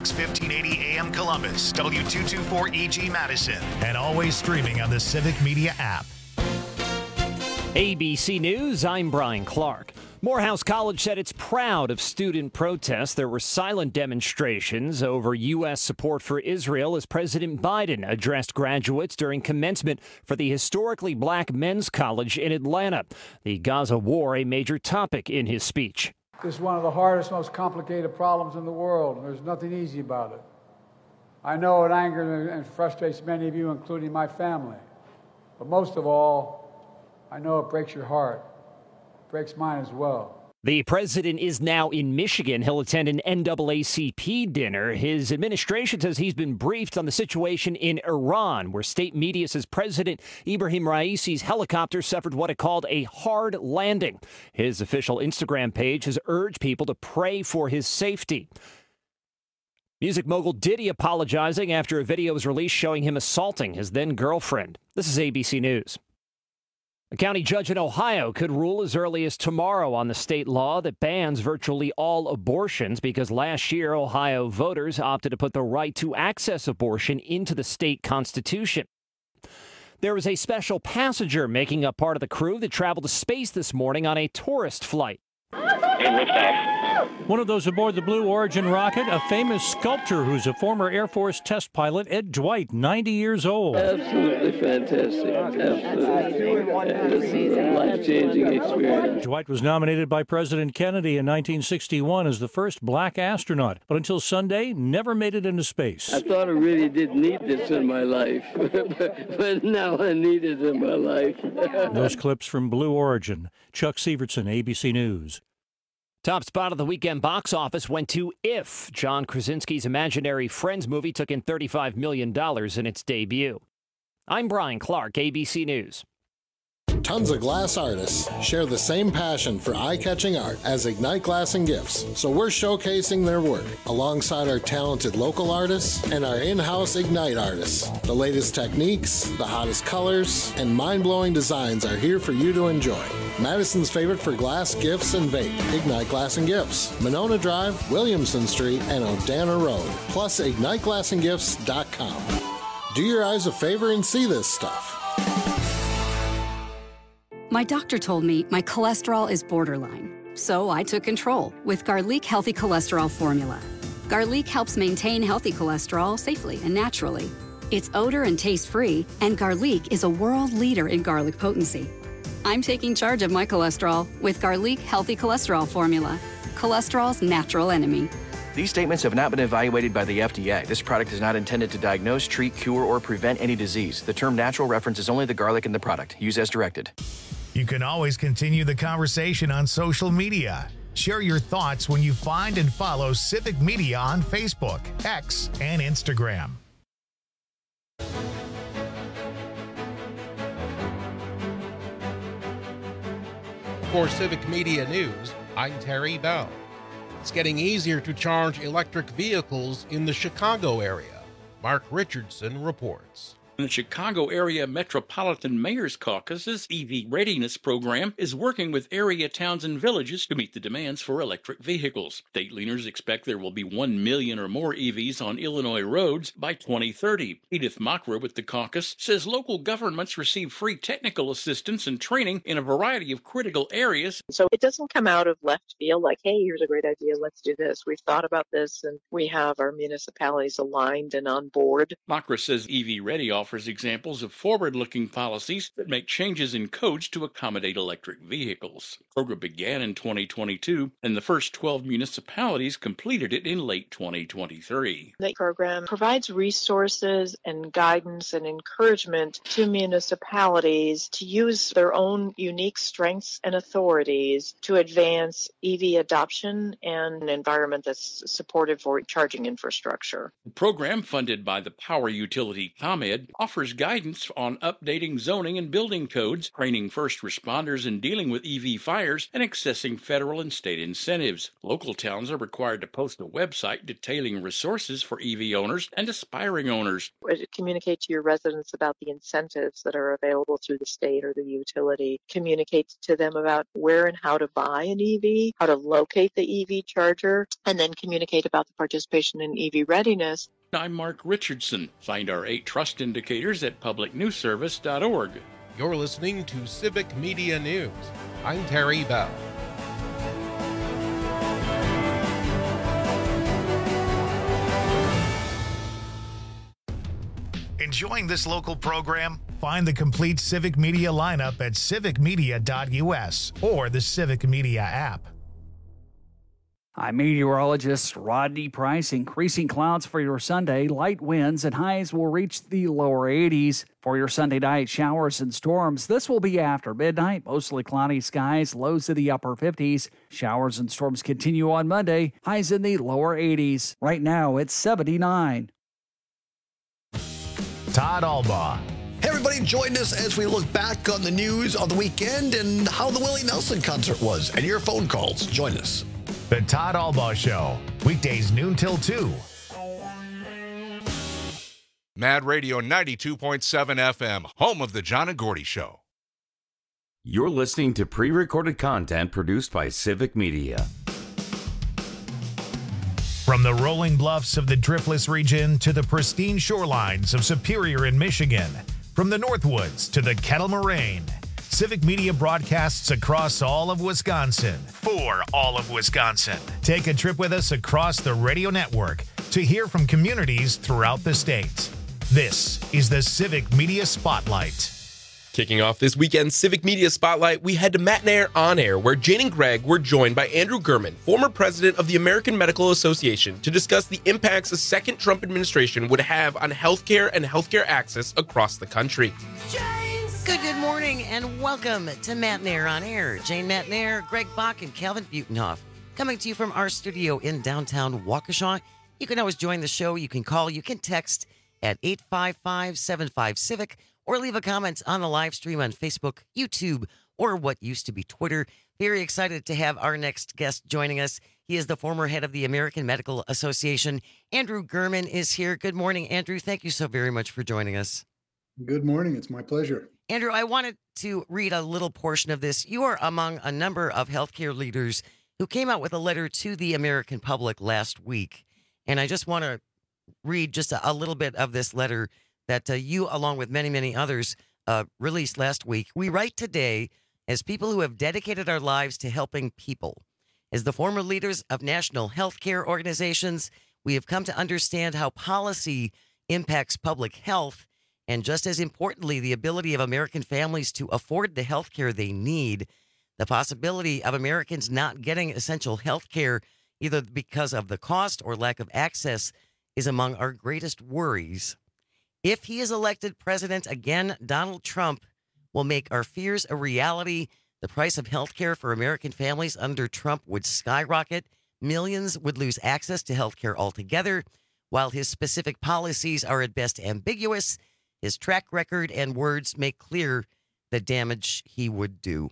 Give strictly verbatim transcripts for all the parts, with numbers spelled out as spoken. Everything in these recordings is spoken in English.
Fox fifteen eighty A M Columbus, W two twenty-four E G Madison, and always streaming on the Civic Media app. A B C News, I'm Brian Clark. Morehouse College said it's proud of student protests. There were silent demonstrations over U S support for Israel as President Biden addressed graduates during commencement for the historically black men's college in Atlanta. The Gaza war, a major topic in his speech. This is one of the hardest, most complicated problems in the world, and there's nothing easy about it. I know it angers and frustrates many of you, including my family. But most of all, I know it breaks your heart. It breaks mine as well. The president is now in Michigan. He'll attend an N double A C P dinner. His administration says he's been briefed on the situation in Iran, where state media says President Ibrahim Raisi's helicopter suffered what it called a hard landing. His official Instagram page has urged people to pray for his safety. Music mogul Diddy apologizing after a video was released showing him assaulting his then-girlfriend. This is A B C News. A county judge in Ohio could rule as early as tomorrow on the state law that bans virtually all abortions because last year Ohio voters opted to put the right to access abortion into the state constitution. There was a special passenger making up part of the crew that traveled to space this morning on a tourist flight. One of those aboard the Blue Origin rocket, a famous sculptor who's a former Air Force test pilot, Ed Dwight, ninety years old. Absolutely fantastic. Absolutely. This is a life-changing experience. Dwight was nominated by President Kennedy in nineteen sixty-one as the first black astronaut, but until Sunday, never made it into space. I thought I really didn't need this in my life, but now I need it in my life. Those clips from Blue Origin. Chuck Sievertson, A B C News. Top spot of the weekend box office went to If. John Krasinski's Imaginary Friends movie took in thirty-five million dollars in its debut. I'm Brian Clark, A B C News. Tons of glass artists share the same passion for eye-catching art as Ignite Glass and Gifts, so we're showcasing their work alongside our talented local artists and our in-house Ignite artists. The latest techniques, the hottest colors, and mind-blowing designs are here for you to enjoy. Madison's favorite for glass, gifts, and vape, Ignite Glass and Gifts, Monona Drive, Williamson Street, and Odana Road, plus ignite glass and gifts dot com. Do your eyes a favor and see this stuff. My doctor told me my cholesterol is borderline, so I took control with Garlic Healthy Cholesterol Formula. Garlic helps maintain healthy cholesterol safely and naturally. It's odor and taste-free, and Garlic is a world leader in garlic potency. I'm taking charge of my cholesterol with Garlic Healthy Cholesterol Formula, cholesterol's natural enemy. These statements have not been evaluated by the F D A. This product is not intended to diagnose, treat, cure, or prevent any disease. The term natural references only the garlic in the product. Use as directed. You can always continue the conversation on social media. Share your thoughts when you find and follow Civic Media on Facebook, X, and Instagram. For Civic Media News, I'm Terry Bell. It's getting easier to charge electric vehicles in the Chicago area. Mark Richardson reports. The Chicago Area Metropolitan Mayor's Caucus's E V Readiness Program is working with area towns and villages to meet the demands for electric vehicles. State leaders expect there will be one million or more E Vs on Illinois roads by twenty thirty. Edith Mockra with the caucus says local governments receive free technical assistance and training in a variety of critical areas. So it doesn't come out of left field like, hey, here's a great idea, let's do this. We've thought about this, and we have our municipalities aligned and on board. Mockra says E V Ready offers examples of forward-looking policies that make changes in codes to accommodate electric vehicles. The program began in twenty twenty-two, and the first twelve municipalities completed it in late twenty twenty-three. The program provides resources and guidance and encouragement to municipalities to use their own unique strengths and authorities to advance E V adoption and an environment that's supportive for charging infrastructure. The program, funded by the power utility ComEd, offers guidance on updating zoning and building codes, training first responders in dealing with E V fires, and accessing federal and state incentives. Local towns are required to post a website detailing resources for E V owners and aspiring owners. Communicate to your residents about the incentives that are available through the state or the utility. Communicate to them about where and how to buy an E V, how to locate the E V charger, and then communicate about the participation in E V readiness. I'm Mark Richardson. Find our eight trust indicators at public news service dot org. You're listening to Civic Media News. I'm Terry Bell. Enjoying this local program? Find the complete Civic Media lineup at civic media dot u s or the Civic Media app. I'm meteorologist Rodney Price. Increasing clouds for your Sunday. Light winds and highs will reach the lower eighties. For your Sunday night, showers and storms. This will be after midnight. Mostly cloudy skies, lows in the upper fifties. Showers and storms continue on Monday. Highs in the lower eighties. Right now, it's seventy-nine. Todd Albaugh. Hey everybody, join us as we look back on the news of the weekend and how the Willie Nelson concert was, and your phone calls. Join us. The Todd Albaugh Show, weekdays noon till two. Mad Radio ninety-two point seven F M, home of the John and Gordy Show. You're listening to pre-recorded content produced by Civic Media. From the rolling bluffs of the Driftless region to the pristine shorelines of Superior in Michigan, from the Northwoods to the Kettle Moraine, Civic Media broadcasts across all of Wisconsin for all of Wisconsin. Take a trip with us across the radio network to hear from communities throughout the state. This is the Civic Media Spotlight. Kicking off this weekend's Civic Media Spotlight, we head to Matt and Air On Air, where Jane and Greg were joined by Andrew Gurman, former president of the American Medical Association, to discuss the impacts a second Trump administration would have on healthcare and healthcare access across the country. Good, good morning, and welcome to Matt and Air On Air. Jane Matnair, Greg Bach, and Calvin Butenhoff coming to you from our studio in downtown Waukesha. You can always join the show. You can call. You can text at eight five five, seven five, CIVIC or leave a comment on the live stream on Facebook, YouTube, or what used to be Twitter. Very excited to have our next guest joining us. He is the former head of the American Medical Association. Andrew Gurman is here. Good morning, Andrew. Thank you so very much for joining us. Good morning. It's my pleasure. Andrew, I wanted to read a little portion of this. You are among a number of healthcare leaders who came out with a letter to the American public last week. And I just want to read just a, a little bit of this letter that uh, you, along with many, many others, uh, released last week. We write today as people who have dedicated our lives to helping people. As the former leaders of national healthcare organizations, we have come to understand how policy impacts public health, and just as importantly, the ability of American families to afford the health care they need. The possibility of Americans not getting essential health care, either because of the cost or lack of access, is among our greatest worries. If he is elected president again, Donald Trump will make our fears a reality. The price of health care for American families under Trump would skyrocket. Millions would lose access to health care altogether. While his specific policies are at best ambiguous, his track record and words make clear the damage he would do.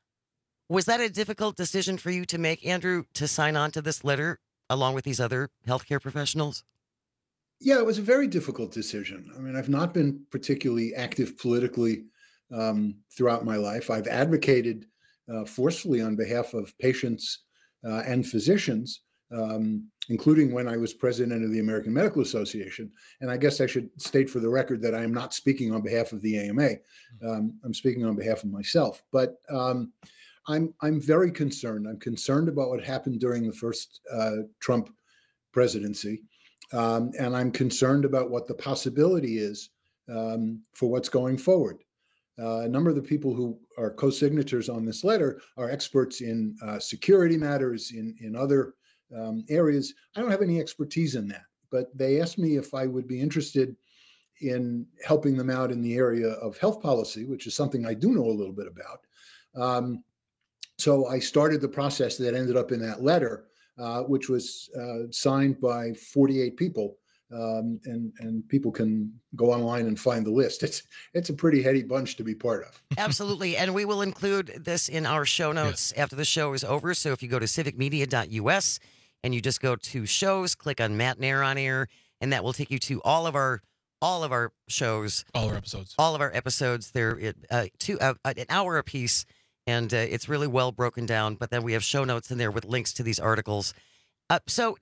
Was that a difficult decision for you to make, Andrew, to sign on to this letter along with these other healthcare professionals? Yeah, it was a very difficult decision. I mean, I've not been particularly active politically um, throughout my life. I've advocated uh, forcefully on behalf of patients uh, and physicians, um, including when I was president of the American Medical Association. And I guess I should state for the record that I am not speaking on behalf of the A M A. Um, I'm speaking on behalf of myself. But um, I'm I'm very concerned. I'm concerned about what happened during the first uh, Trump presidency. Um, and I'm concerned about what the possibility is um, for what's going forward. Uh, a number of the people who are co-signatories on this letter are experts in uh, security matters, in, in other um, areas. I don't have any expertise in that, but they asked me if I would be interested in helping them out in the area of health policy, which is something I do know a little bit about. Um, so I started the process that ended up in that letter, Uh, which was uh, signed by forty-eight people Um, and and people can go online and find the list. It's it's a pretty heady bunch to be part of. Absolutely. And we will include this in our show notes yes. after the show is over. So if you go to civic media dot U S and you just go to shows, click on Matt Nair on Air, and that will take you to all of our all of our shows. All our episodes. All of our episodes. They're uh, two, uh, an hour apiece, and uh, it's really well broken down. But then we have show notes in there with links to these articles. Uh, so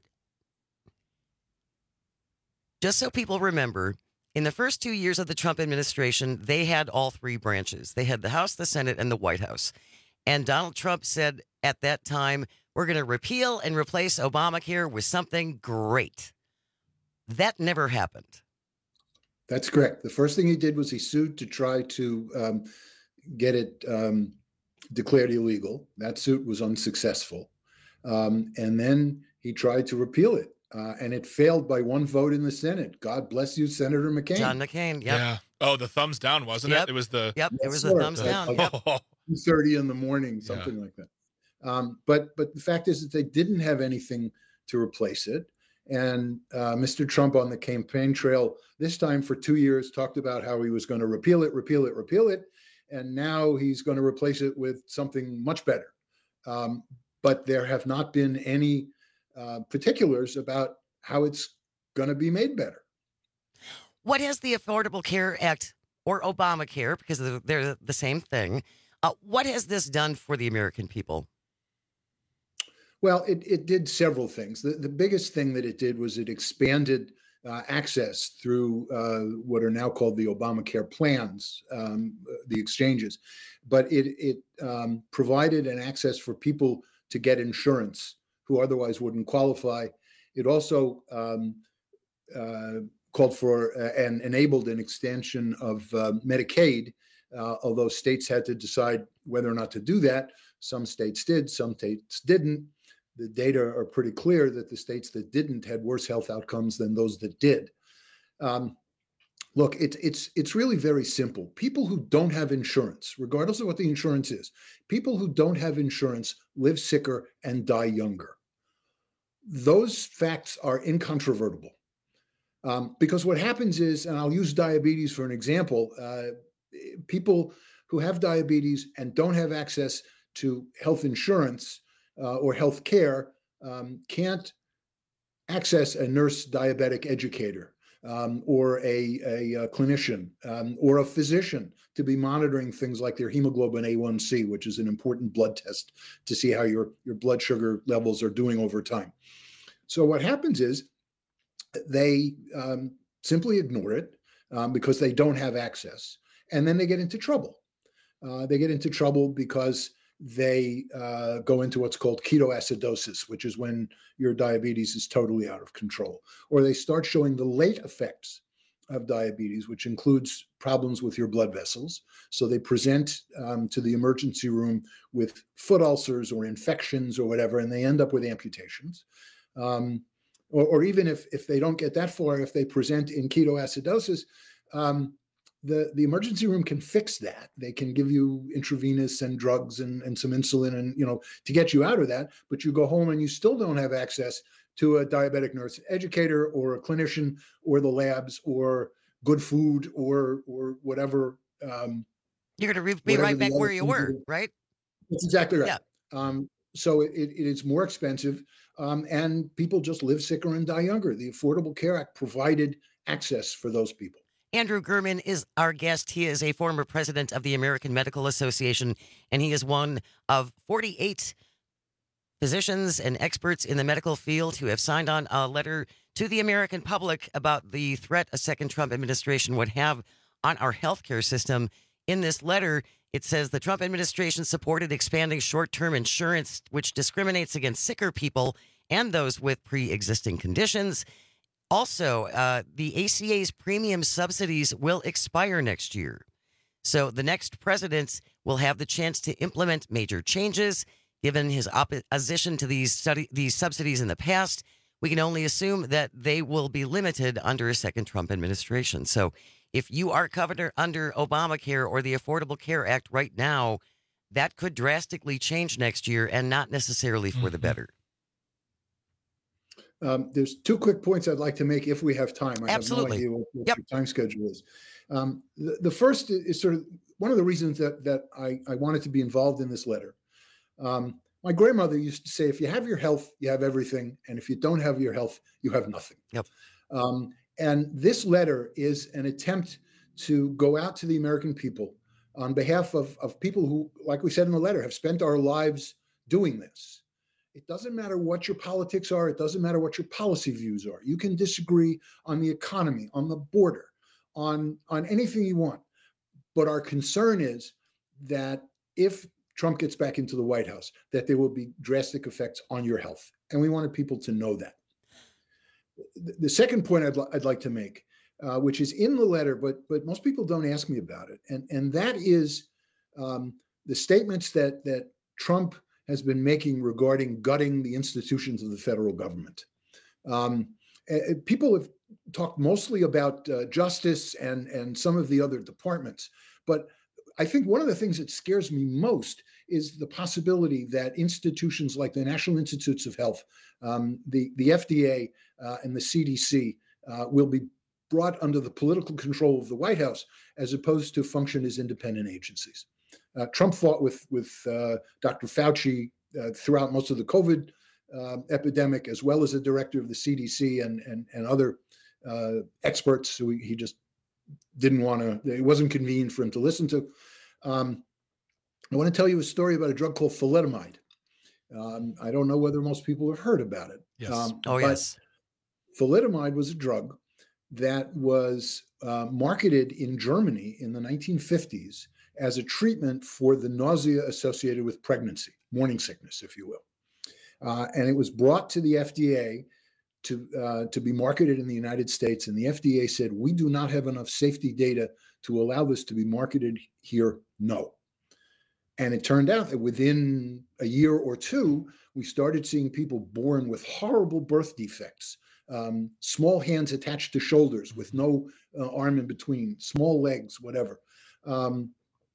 just so people remember, in the first two years of the Trump administration, they had all three branches. They had the House, the Senate, and the White House. And Donald Trump said at that time, we're going to repeal and replace Obamacare with something great. That never happened. That's correct. The first thing he did was he sued to try to um, get it um, declared illegal. That suit was unsuccessful. Um, and then he tried to repeal it. Uh, and it failed by one vote in the Senate. God bless you, Senator McCain. John McCain, yep. Yeah. Oh, the thumbs down, wasn't yep. it? It was the... Yep, yes, it was sir. the thumbs uh, down. Yep. two thirty in the morning, something yeah. like that. Um, but but the fact is that they didn't have anything to replace it. And uh, Mister Trump on the campaign trail, this time for two years, talked about how he was going to repeal it, repeal it, repeal it. And now he's going to replace it with something much better. Um, but there have not been any uh, particulars about how it's going to be made better. What has the Affordable Care Act, or Obamacare, because they're the same thing, uh, what has this done for the American people? Well, it, it did several things. The, the biggest thing that it did was it expanded uh, access through uh, what are now called the Obamacare plans, um, the exchanges. But it, it um, provided an access for people to get insurance who otherwise wouldn't qualify. It also um, uh, called for uh, and enabled an extension of uh, Medicaid, uh, although states had to decide whether or not to do that. Some states did, some states didn't. The data are pretty clear that the states that didn't had worse health outcomes than those that did. Um, look, it, it's it's really very simple. People who don't have insurance, regardless of what the insurance is, people who don't have insurance live sicker and die younger. Those facts are incontrovertible. Um, because what happens is, and I'll use diabetes for an example, uh, people who have diabetes and don't have access to health insurance uh, or health care um, can't access a nurse diabetic educator um, or a, a, a clinician um, or a physician to be monitoring things like their hemoglobin A one C, which is an important blood test to see how your, your blood sugar levels are doing over time. So what happens is they um, simply ignore it um, because they don't have access, and then they get into trouble. Uh, they get into trouble because they uh, go into what's called ketoacidosis, which is when your diabetes is totally out of control, or they start showing the late effects of diabetes, which includes problems with your blood vessels. So they present um, to the emergency room with foot ulcers or infections or whatever, and they end up with amputations. Um, or, or even if, if they don't get that far, if they present in ketoacidosis, um, the, the emergency room can fix that. They can give you intravenous and drugs and, and some insulin and, you know, to get you out of that, but you go home and you still don't have access to a diabetic nurse educator or a clinician or the labs or good food or, or whatever. Um, You're going to be right back where you were, right? That's exactly right. Yeah. Um, so it, it is more expensive um, and people just live sicker and die younger. The Affordable Care Act provided access for those people. Andrew Gurman is our guest. He is a former president of the American Medical Association, and he is one of forty-eight physicians and experts in the medical field who have signed on a letter to the American public about the threat a second Trump administration would have on our healthcare system. In this letter, it says the Trump administration supported expanding short-term insurance, which discriminates against sicker people and those with pre-existing conditions. Also, uh, the A C A's premium subsidies will expire next year. So the next president will have the chance to implement major changes. Given his opposition to these study, these subsidies in the past, we can only assume that they will be limited under a second Trump administration. So if you are covered under Obamacare or the Affordable Care Act right now, that could drastically change next year and not necessarily for mm-hmm. the better. Um, there's two quick points I'd like to make if we have time. I Absolutely. have no idea what, what Yep. your time schedule is. Um, the, the first is sort of one of the reasons that that I, I wanted to be involved in this letter. Um, my grandmother used to say, if you have your health, you have everything. And if you don't have your health, you have nothing. Yep. Um, and this letter is an attempt to go out to the American people on behalf of, of people who, like we said in the letter, have spent our lives doing this. It doesn't matter what your politics are. It doesn't matter what your policy views are. You can disagree on the economy, on the border, on, on anything you want. But our concern is that if Trump gets back into the White House, that there will be drastic effects on your health. And we wanted people to know that. The, the second point I'd, li- I'd like to make, uh, which is in the letter, but but most people don't ask me about it. And, and that is um, the statements that, that Trump has been making regarding gutting the institutions of the federal government. Um, uh, people have talked mostly about uh, justice and, and some of the other departments, but I think one of the things that scares me most is the possibility that institutions like the National Institutes of Health, um, the, the F D A, uh, and the C D C uh, will be brought under the political control of the White House as opposed to function as independent agencies. Uh, Trump fought with, with uh, Doctor Fauci uh, throughout most of the COVID uh, epidemic, as well as the director of the C D C and, and, and other uh, experts who he just didn't want to, it wasn't convenient for him to listen to. Um, I want to tell you a story about a drug called thalidomide. Um, I don't know whether most people have heard about it. Yes. Um, Oh, but yes. Thalidomide was a drug that was uh, marketed in Germany in the nineteen fifties as a treatment for the nausea associated with pregnancy, morning sickness, if you will. Uh, and it was brought to the F D A to uh, to be marketed in the United States. And the F D A said, we do not have enough safety data to allow this to be marketed here. No. And it turned out that within a year or two, we started seeing people born with horrible birth defects, um, small hands attached to shoulders with no uh, arm in between, small legs, whatever. Um,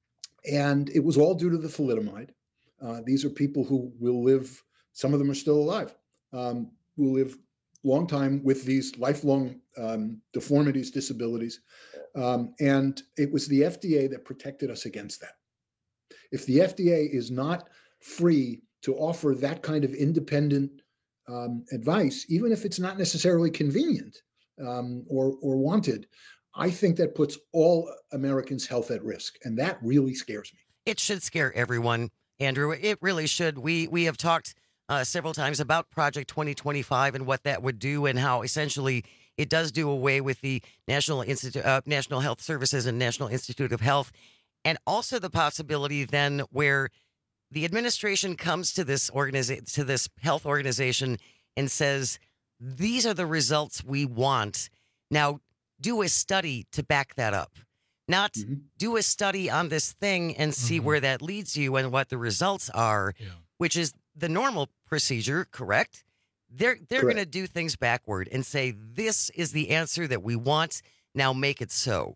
and it was all due to the thalidomide. Uh, these are people who will live, some of them are still alive, um, who live long time with these lifelong um, deformities, disabilities. Um, and it was the F D A that protected us against that. If the F D A is not free to offer that kind of independent um, advice, even if it's not necessarily convenient um, or, or wanted, I think that puts all Americans' health at risk. And that really scares me. It should scare everyone, Andrew. It really should. We we have talked uh, several times about Project twenty twenty-five and what that would do and how essentially it does do away with the National Institute, uh, National Health Services and National Institute of Health. And also the possibility then where the administration comes to this organization, to this health organization and says, these are the results we want. Now, do a study to back that up. Not mm-hmm. do a study on this thing and see mm-hmm. where that leads you and what the results are, yeah. which is the normal procedure, correct? They're they're going to do things backward and say, this is the answer that we want. Now make it so.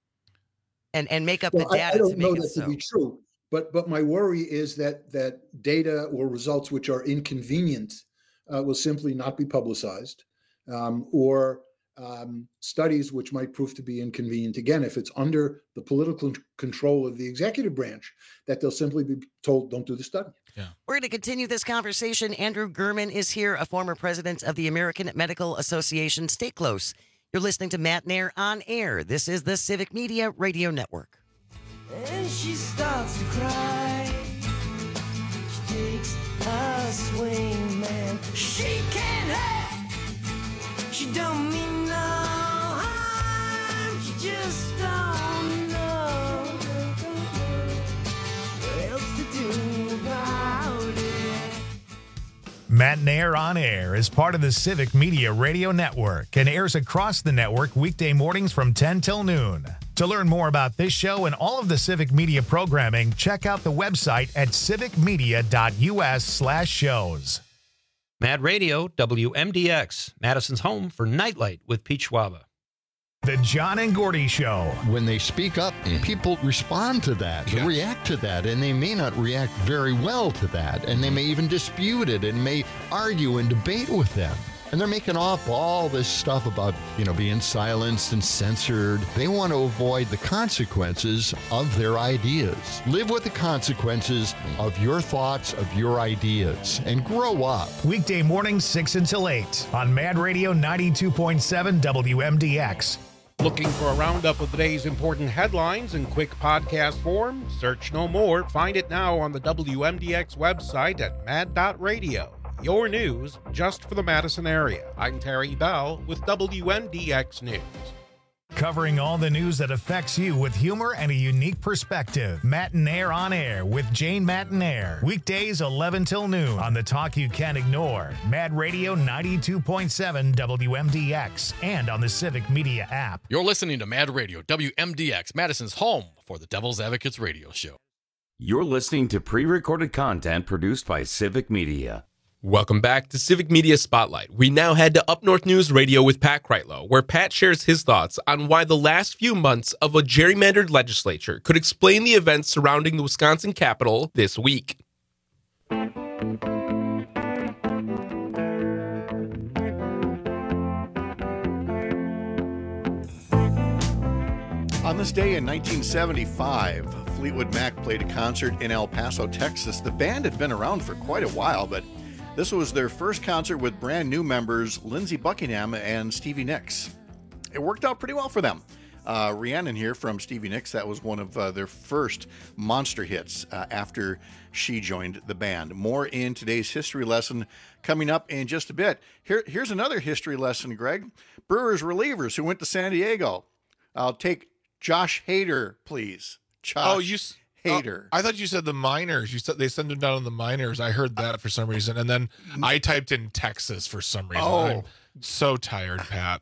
And and make up well, the data I, I don't to make know it that so. to be true, but but my worry is that that data or results which are inconvenient uh, will simply not be publicized, um, or um, studies which might prove to be inconvenient. Again, if it's under the political control of the executive branch, that they'll simply be told, don't do the study. Yeah. We're going to continue this conversation. Andrew Gurman is here, a former president of the American Medical Association. Stay close. You're listening to Matt Nair on air. This is the Civic Media Radio Network. And she starts to cry. She takes a swing, man. She can't help. She don't mean no harm. She just don't know what else to do about it. Matt Nair on Air is part of the Civic Media Radio Network and airs across the network weekday mornings from ten till noon. To learn more about this show and all of the Civic Media programming, check out the website at civicmedia.us slash shows. Mad Radio, W M D X, Madison's home for Nightlight with Pete Schwaba. The John and Gordy Show. When they speak up, people respond to that, they yeah. react to that, and they may not react very well to that, and they may even dispute it and may argue and debate with them. And they're making up all this stuff about, you know, being silenced and censored. They want to avoid the consequences of their ideas. Live with the consequences of your thoughts, of your ideas, and grow up. Weekday mornings six until eight on Mad Radio ninety-two point seven W M D X. Looking for a roundup of the day's important headlines in quick podcast form? Search no more. Find it now on the W M D X website at mad dot radio. Your news just for the Madison area. I'm Terry Bell with W M D X News. Covering all the news that affects you with humor and a unique perspective. Matinaire on Air with Jane Matinaire. Weekdays eleven till noon on the talk you can't ignore. Mad Radio ninety-two point seven W M D X and on the Civic Media app. You're listening to Mad Radio W M D X, Madison's home for the Devil's Advocates radio show. You're listening to pre-recorded content produced by Civic Media. Welcome back to Civic Media Spotlight. We now head to Up North News Radio with Pat Kreitlow, where Pat shares his thoughts on why the last few months of a gerrymandered legislature could explain the events surrounding the Wisconsin Capitol this week. On this day in nineteen seventy-five, Fleetwood Mac played a concert in El Paso, Texas. The band had been around for quite a while, but this was their first concert with brand new members Lindsey Buckingham and Stevie Nicks. It worked out pretty well for them. Uh, Rhiannon here from Stevie Nicks, that was one of uh, their first monster hits uh, after she joined the band. More in today's history lesson coming up in just a bit. Here, here's another history lesson, Greg. Brewers relievers who went to San Diego. I'll take Josh Hader, please. Josh oh, you Hader. Uh, I thought you said the miners. You said they sent him down on the miners. I heard that for some reason, and then I typed in Texas for some reason. Oh. I'm so tired, Pat.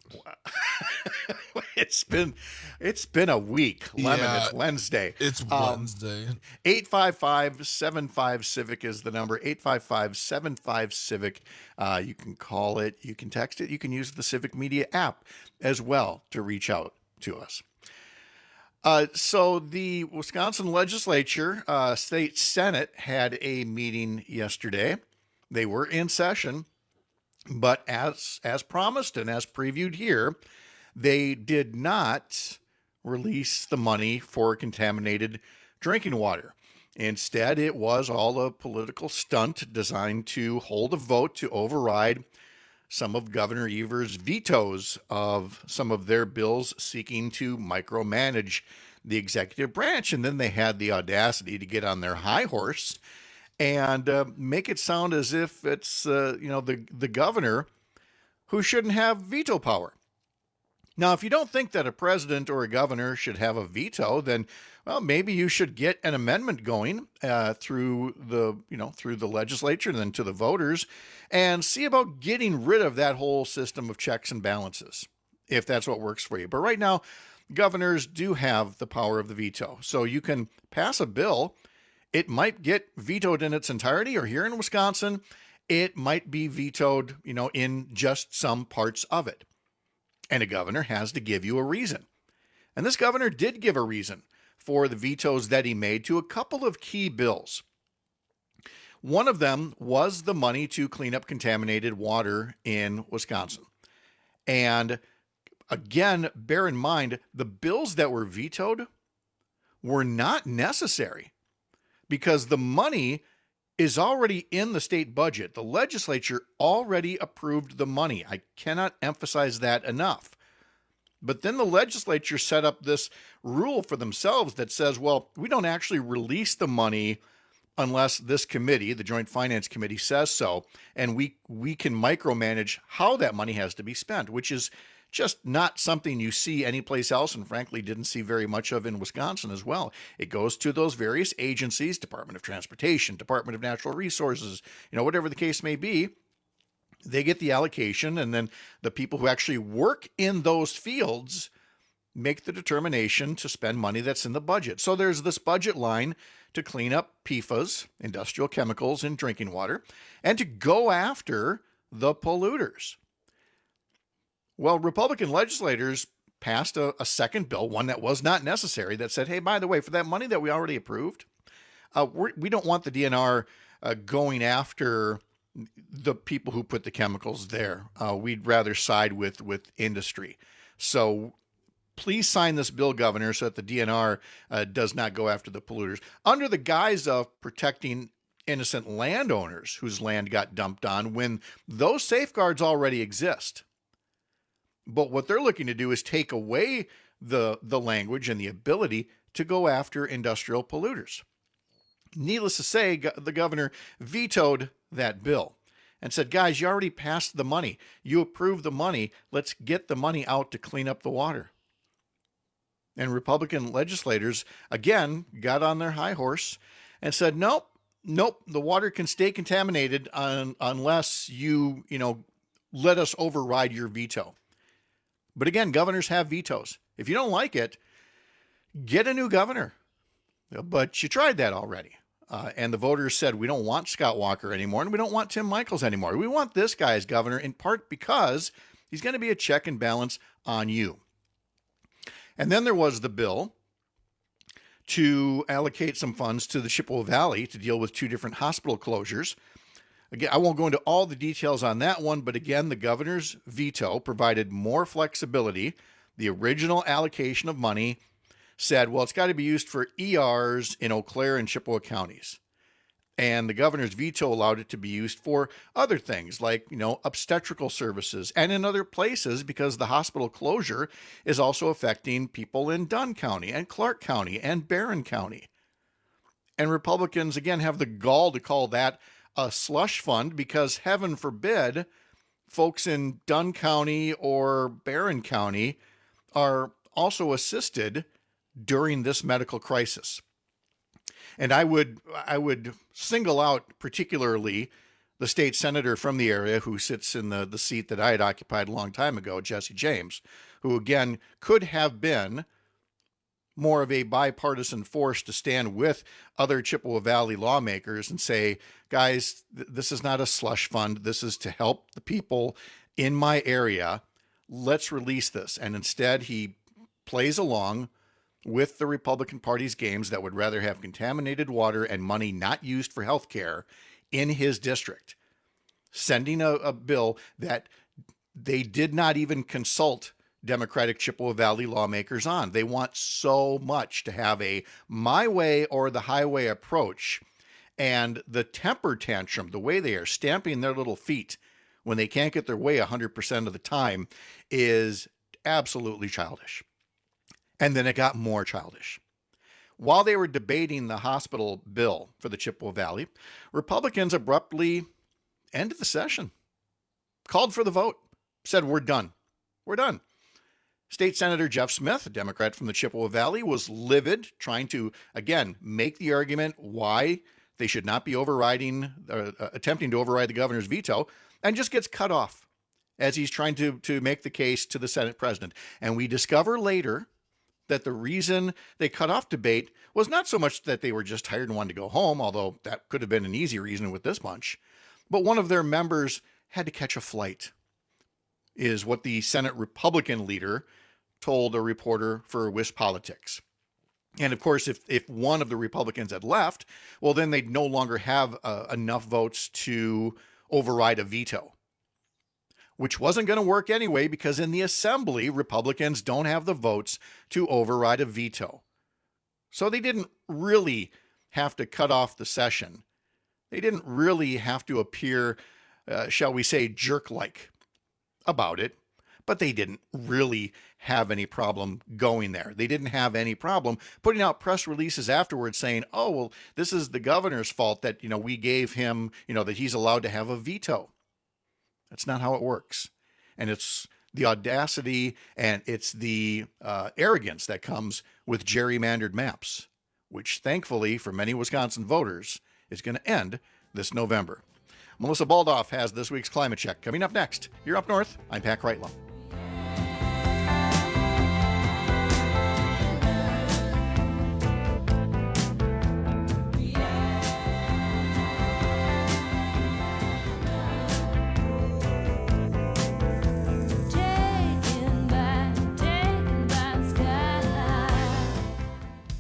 it's been it's been a week. Lemon, Yeah, it's Wednesday. It's Um, Wednesday. eight five five, seven five, Civic is the number. eight five five, seven five, Civic. Uh, you can call it. You can text it. You can use the Civic Media app as well to reach out to us. Uh, so the Wisconsin legislature, uh, state Senate had a meeting yesterday. They were in session, but as as promised and as previewed here, they did not release the money for contaminated drinking water. Instead, it was all a political stunt designed to hold a vote to override some of Governor Evers' vetoes of some of their bills seeking to micromanage the executive branch. And then they had the audacity to get on their high horse and uh, make it sound as if it's, uh, you know, the, the governor who shouldn't have veto power. Now, if you don't think that a president or a governor should have a veto, then, well, maybe you should get an amendment going uh, through the, you know, through the legislature and then to the voters and see about getting rid of that whole system of checks and balances, if that's what works for you. But right now, governors do have the power of the veto. So you can pass a bill. It might get vetoed in its entirety, or here in Wisconsin, it might be vetoed, you know, in just some parts of it. And a governor has to give you a reason. And this governor did give a reason for the vetoes that he made to a couple of key bills. One of them was the money to clean up contaminated water in Wisconsin. And again, bear in mind, the bills that were vetoed were not necessary because the money is already in the state budget. The legislature already approved the money. I cannot emphasize that enough. But then the legislature set up this rule for themselves that says, well, we don't actually release the money unless this committee, the Joint Finance Committee, says so, and we we can micromanage how that money has to be spent, which is just not something you see anyplace else, and frankly didn't see very much of in Wisconsin as well. It goes to those various agencies, Department of Transportation, Department of Natural Resources, you know, whatever the case may be. They get the allocation, and then the people who actually work in those fields make the determination to spend money that's in the budget. So there's this budget line to clean up P F A S, industrial chemicals in drinking water, and to go after the polluters. Well, Republican legislators passed a, a second bill, one that was not necessary, that said, hey, by the way, for that money that we already approved, uh, we're, we don't want the D N R uh, going after the people who put the chemicals there. Uh, we'd rather side with, with industry. So please sign this bill, Governor, so that the D N R uh, does not go after the polluters under the guise of protecting innocent landowners whose land got dumped on when those safeguards already exist. But what they're looking to do is take away the, the language and the ability to go after industrial polluters. Needless to say, the governor vetoed that bill and said, guys, you already passed the money. You approved the money. Let's get the money out to clean up the water. And Republican legislators, again, got on their high horse and said, nope, nope, the water can stay contaminated un- unless you, you know, let us override your veto. But again, governors have vetoes. If you don't like it, get a new governor. But you tried that already. Uh, and the voters said, we don't want Scott Walker anymore, and we don't want Tim Michels anymore. We want this guy as governor, in part because he's going to be a check and balance on you. And then there was the bill to allocate some funds to the Chippewa Valley to deal with two different hospital closures. Again, I won't go into all the details on that one, but again, the governor's veto provided more flexibility. The original allocation of money said, well, it's got to be used for E Rs in Eau Claire and Chippewa counties. And the governor's veto allowed it to be used for other things like, you know, obstetrical services and in other places because the hospital closure is also affecting people in Dunn County and Clark County and Barron County. And Republicans, again, have the gall to call that a slush fund because, heaven forbid, folks in Dunn County or Barron County are also assisted during this medical crisis. And I would I would single out particularly the state senator from the area who sits in the, the seat that I had occupied a long time ago, Jesse James, who again could have been more of a bipartisan force to stand with other Chippewa Valley lawmakers and say, guys, th- this is not a slush fund. This is to help the people in my area. Let's release this. And instead he plays along with the Republican Party's games that would rather have contaminated water and money not used for health care in his district, sending a, a bill that they did not even consult Democratic Chippewa Valley lawmakers on. They want so much to have a my way or the highway approach, and the temper tantrum, the way they are stamping their little feet when they can't get their way one hundred percent of the time, is absolutely childish. And then it got more childish. While they were debating the hospital bill for the Chippewa Valley, Republicans abruptly ended the session, called for the vote, said, we're done. We're done. State Senator Jeff Smith, a Democrat from the Chippewa Valley, was livid, trying to, again, make the argument why they should not be overriding, uh, attempting to override the governor's veto, and just gets cut off as he's trying to, to make the case to the Senate president. And we discover later that the reason they cut off debate was not so much that they were just tired and wanted to go home, although that could have been an easy reason with this bunch, but one of their members had to catch a flight, is what the Senate Republican leader told a reporter for WisPolitics. And of course, if, if one of the Republicans had left, well, then they'd no longer have uh, enough votes to override a veto, which wasn't going to work anyway, because in the assembly, Republicans don't have the votes to override a veto. So they didn't really have to cut off the session. They didn't really have to appear, uh, shall we say, jerk-like about it, but they didn't really have any problem going there. They didn't have any problem putting out press releases afterwards saying, oh, well, this is the governor's fault that, you know, we gave him, you know, that he's allowed to have a veto. That's not how it works. And it's the audacity and it's the uh, arrogance that comes with gerrymandered maps, which thankfully for many Wisconsin voters is going to end this November. Melissa Baldoff has this week's Climate Check. Coming up next, you're up north. I'm Pat Kreitlow.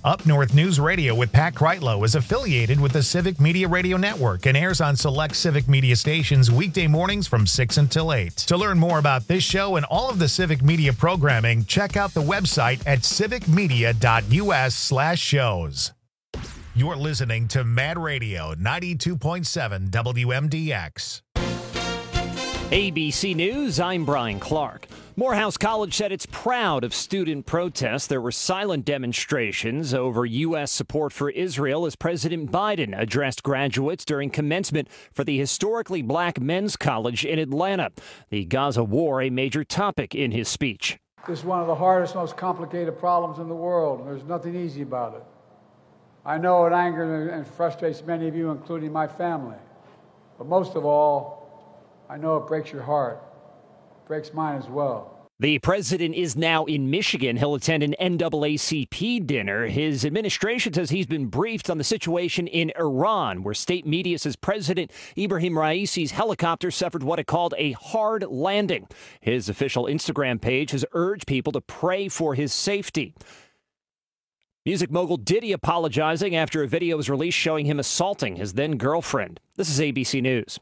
Up North News Radio with Pat Kreitlow is affiliated with the Civic Media Radio Network and airs on select Civic Media stations weekday mornings from six until eight. To learn more about this show and all of the Civic Media programming, check out the website at civicmedia.us slash shows. You're listening to Mad Radio ninety-two point seven W M D X. A B C News, I'm Brian Clark. Morehouse College said it's proud of student protests. There were silent demonstrations over U S support for Israel as President Biden addressed graduates during commencement for the historically black men's college in Atlanta. The Gaza war, a major topic in his speech. This is one of the hardest, most complicated problems in the world, and there's nothing easy about it. I know it angers and frustrates many of you, including my family. But most of all, I know it breaks your heart. It breaks mine as well. The president is now in Michigan. He'll attend an N double A C P dinner. His administration says he's been briefed on the situation in Iran, where state media says President Ibrahim Raisi's helicopter suffered what it called a hard landing. His official Instagram page has urged people to pray for his safety. Music mogul Diddy apologizing after a video was released showing him assaulting his then-girlfriend. This is A B C News.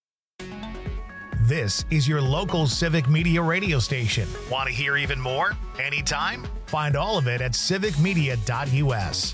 This is your local Civic Media radio station. Want to hear even more? Anytime? Find all of it at civic media dot U S.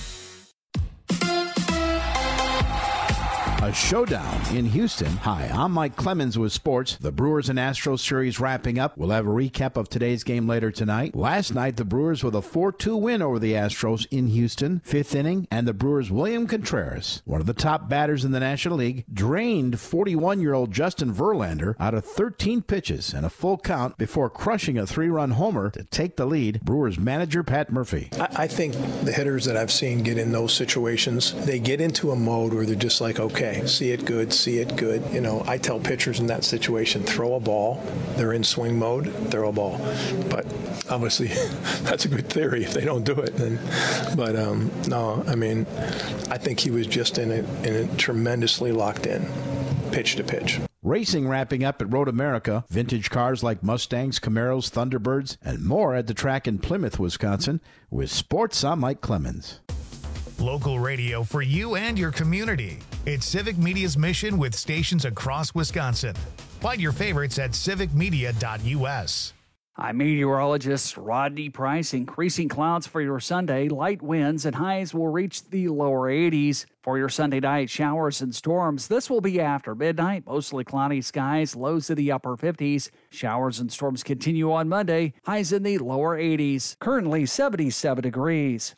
A showdown in Houston. Hi, I'm Mike Clemens with sports. The Brewers and Astros series wrapping up. We'll have a recap of today's game later tonight. Last night, the Brewers with a four two win over the Astros in Houston. Fifth inning, and the Brewers' William Contreras, one of the top batters in the National League, drained forty-one-year-old Justin Verlander out of thirteen pitches and a full count before crushing a three-run homer to take the lead. Brewers manager Pat Murphy. I, I think the hitters that I've seen get in those situations, they get into a mode where they're just like, okay, see it good, see it good. You know, I tell pitchers in that situation, throw a ball. They're in swing mode, throw a ball. But obviously, that's a good theory if they don't do it. Then, but um, no, I mean, I think he was just in a, in a tremendously locked in, pitch to pitch. Racing wrapping up at Road America. Vintage cars like Mustangs, Camaros, Thunderbirds, and more at the track in Plymouth, Wisconsin. With sports, I'm Mike Clemens. Local radio for you and your community. It's Civic Media's mission with stations across Wisconsin. Find your favorites at civic media dot U S. I'm meteorologist Rodney Price. Increasing clouds for your Sunday. Light winds and highs will reach the lower eighties. For your Sunday night, showers and storms. This will be after midnight. Mostly cloudy skies, lows in the upper fifties. Showers and storms continue on Monday. Highs in the lower eighties. Currently seventy-seven degrees.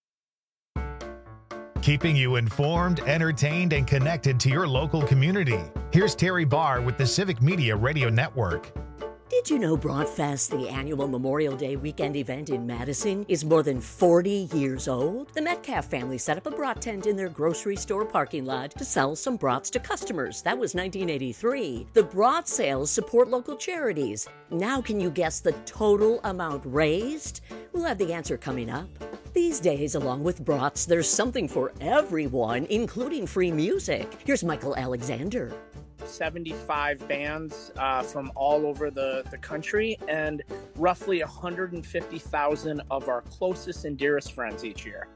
Keeping you informed, entertained, and connected to your local community. Here's Terry Barr with the Civic Media Radio Network. Did you know Broadfest, the annual Memorial Day weekend event in Madison, is more than forty years old? The Metcalf family set up a brat tent in their grocery store parking lot to sell some brats to customers. That was nineteen eighty-three. The brat sales support local charities. Now can you guess the total amount raised? We'll have the answer coming up. These days, along with brats, there's something for everyone, including free music. Here's Michael Alexander. seventy-five bands uh, from all over the, the country, and roughly one hundred fifty thousand of our closest and dearest friends each year.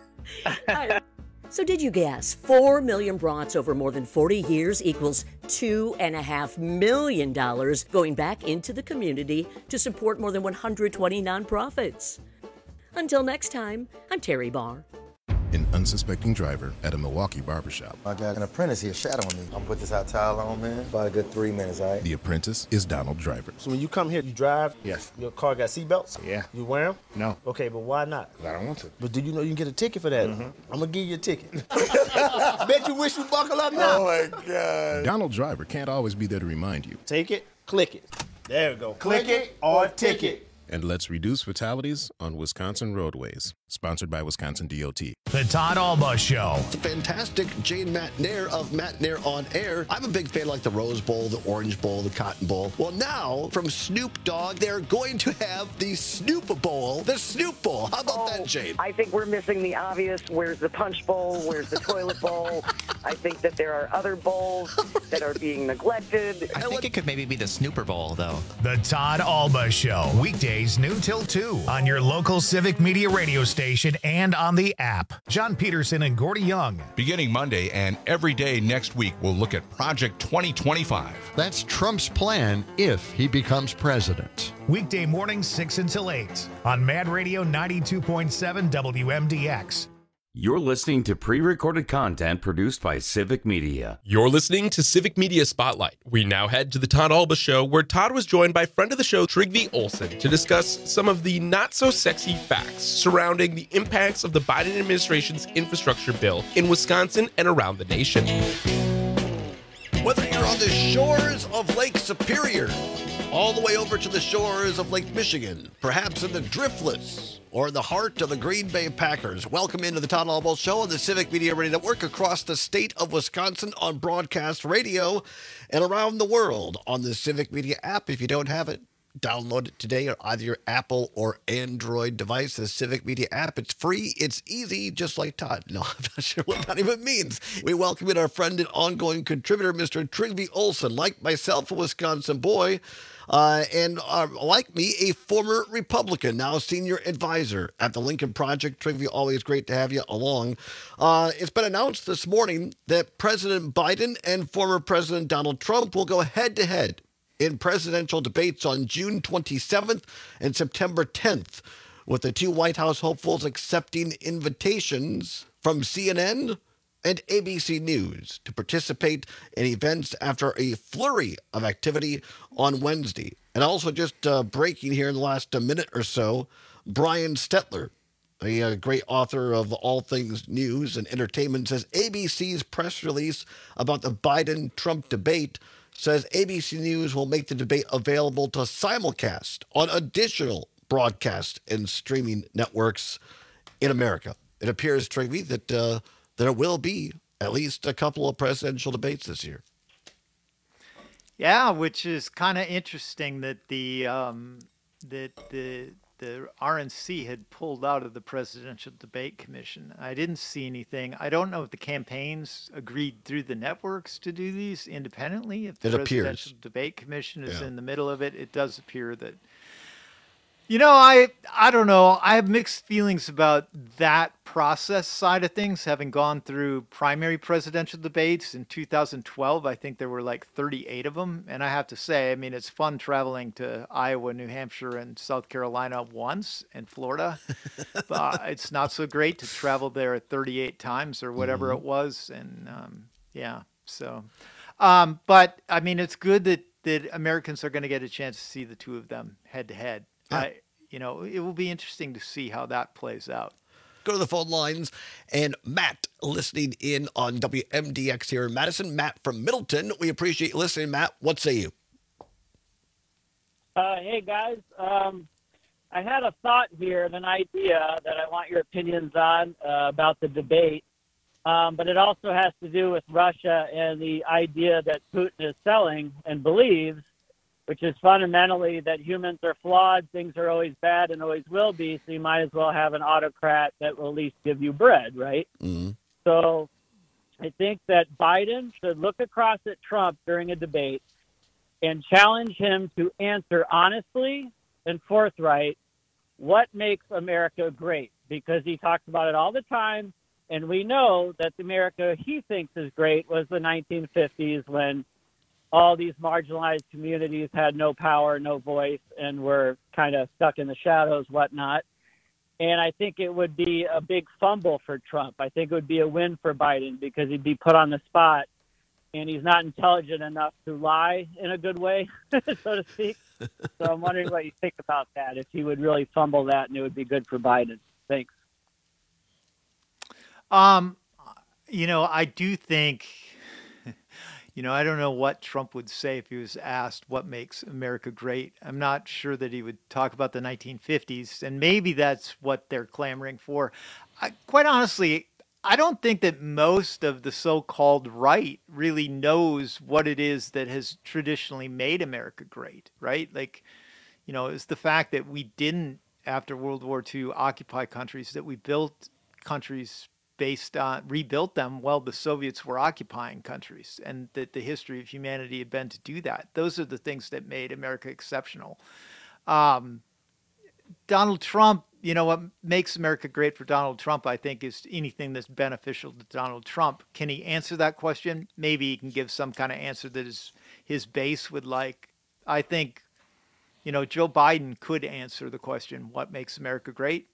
So did you guess? Four million brats over more than forty years equals two and a half million dollars going back into the community to support more than one hundred twenty nonprofits. Until next time, I'm Terry Barr. An unsuspecting driver at a Milwaukee barbershop. I got an apprentice here shadowing me. I'm gonna put this hot towel on, man. About a good three minutes, all right? The apprentice is Donald Driver. So when you come here, you drive? Yes. Your car got seatbelts? Yeah. You wear them? No. Okay, but why not? I don't want to. But do you know you can get a ticket for that? Mm-hmm. I'm gonna give you a ticket. Bet you wish you buckle up now. Oh my God. Donald Driver can't always be there to remind you. Take it, click it. There we go. Click, click it or ticket. And let's reduce fatalities on Wisconsin roadways. Sponsored by Wisconsin D O T. The Todd Alba Show. It's a fantastic Jane Matt Nair of Matt Nair on Air. I'm a big fan like the Rose Bowl, the Orange Bowl, the Cotton Bowl. Well, now from Snoop Dogg, they're going to have the Snoop Bowl, the Snoop Bowl. How about oh, that, Jane? I think we're missing the obvious. Where's the Punch Bowl? Where's the Toilet Bowl? I think that there are other bowls that are being neglected. I think it could maybe be the Snooper Bowl, though. The Todd Alba Show. Weekdays, noon till two on your local Civic Media radio station. station and on the app. John Peterson and Gordy Young. Beginning Monday and every day next week, we'll look at Project twenty twenty-five. That's Trump's plan if he becomes president. Weekday mornings six until eight on Mad Radio ninety-two point seven W M D X. You're listening to pre-recorded content produced by Civic Media. You're listening to Civic Media Spotlight. We now head to the Todd Alba Show, where Todd was joined by friend of the show, Trygve Olsen, to discuss some of the not-so-sexy facts surrounding the impacts of the Biden administration's infrastructure bill in Wisconsin and around the nation. Whether you're on the shores of Lake Superior, all the way over to the shores of Lake Michigan, perhaps in the Driftless, or in the heart of the Green Bay Packers, welcome into the Todd Alba Show on the Civic Media Radio Network across the state of Wisconsin on broadcast radio and around the world on the Civic Media app. If you don't have it, download it today on either your Apple or Android device, the Civic Media app. It's free. It's easy, just like Todd. No, I'm not sure what that even means. We welcome in our friend and ongoing contributor, Mister Trygve Olsen, like myself, a Wisconsin boy, uh, and uh, like me, a former Republican, now senior advisor at the Lincoln Project. Trygve, always great to have you along. Uh, it's been announced this morning that President Biden and former President Donald Trump will go head-to-head in presidential debates on June twenty-seventh and September tenth, with the two White House hopefuls accepting invitations from C N N and A B C News to participate in events after a flurry of activity on Wednesday. And also just uh, breaking here in the last uh, minute or so, Brian Stetler, a, a great author of All Things News and Entertainment, says A B C's press release about the Biden-Trump debate says A B C News will make the debate available to simulcast on additional broadcast and streaming networks in America. It appears, Trygve, that uh, there will be at least a couple of presidential debates this year. Yeah, which is kind of interesting that the um, that the the R N C had pulled out of the Presidential Debate Commission. I didn't see anything. I don't know if the campaigns agreed through the networks to do these independently. If the It appears. Presidential Debate Commission is Yeah. in the middle of it, it does appear that. You know, I I don't know. I have mixed feelings about that process side of things, having gone through primary presidential debates in two thousand twelve. I think there were like thirty-eight of them. And I have to say, I mean, it's fun traveling to Iowa, New Hampshire, and South Carolina once, and Florida. But it's not so great to travel there thirty-eight times or whatever Mhm. it was. And um, yeah, so. Um, but, I mean, it's good that, that Americans are going to get a chance to see the two of them head to head. I, you know, it will be interesting to see how that plays out. Go to the phone lines, and Matt listening in on W M D X here in Madison. Matt from Middleton. We appreciate you listening, Matt. What say you? Uh, hey, guys. Um, I had a thought here, and an idea that I want your opinions on uh, about the debate. Um, but it also has to do with Russia and the idea that Putin is selling and believes, which is fundamentally that humans are flawed, things are always bad and always will be, so you might as well have an autocrat that will at least give you bread, right? Mm-hmm. So I think that Biden should look across at Trump during a debate and challenge him to answer honestly and forthright what makes America great, because he talks about it all the time, and we know that the America he thinks is great was the nineteen fifties when all these marginalized communities had no power, no voice, and were kind of stuck in the shadows, whatnot. And I think it would be a big fumble for Trump. I think it would be a win for Biden because he'd be put on the spot, and he's not intelligent enough to lie in a good way, so to speak. So I'm wondering what you think about that, if he would really fumble that and it would be good for Biden. Thanks. Um, you know, I do think, you know, I don't know what Trump would say if he was asked what makes America great. I'm not sure that he would talk about the nineteen fifties, and maybe that's what they're clamoring for. I, quite honestly, I don't think that most of the so-called right really knows what it is that has traditionally made America great, right? Like, you know, it's the fact that we didn't, after World War Two, occupy countries, that we built countries based on, rebuilt them while the Soviets were occupying countries, and that the history of humanity had been to do that. Those are the things that made America exceptional. Um, Donald Trump, you know, what makes America great for Donald Trump, I think, is anything that's beneficial to Donald Trump. Can he answer that question? Maybe he can give some kind of answer that his, his base would like. I think, you know, Joe Biden could answer the question, what makes America great?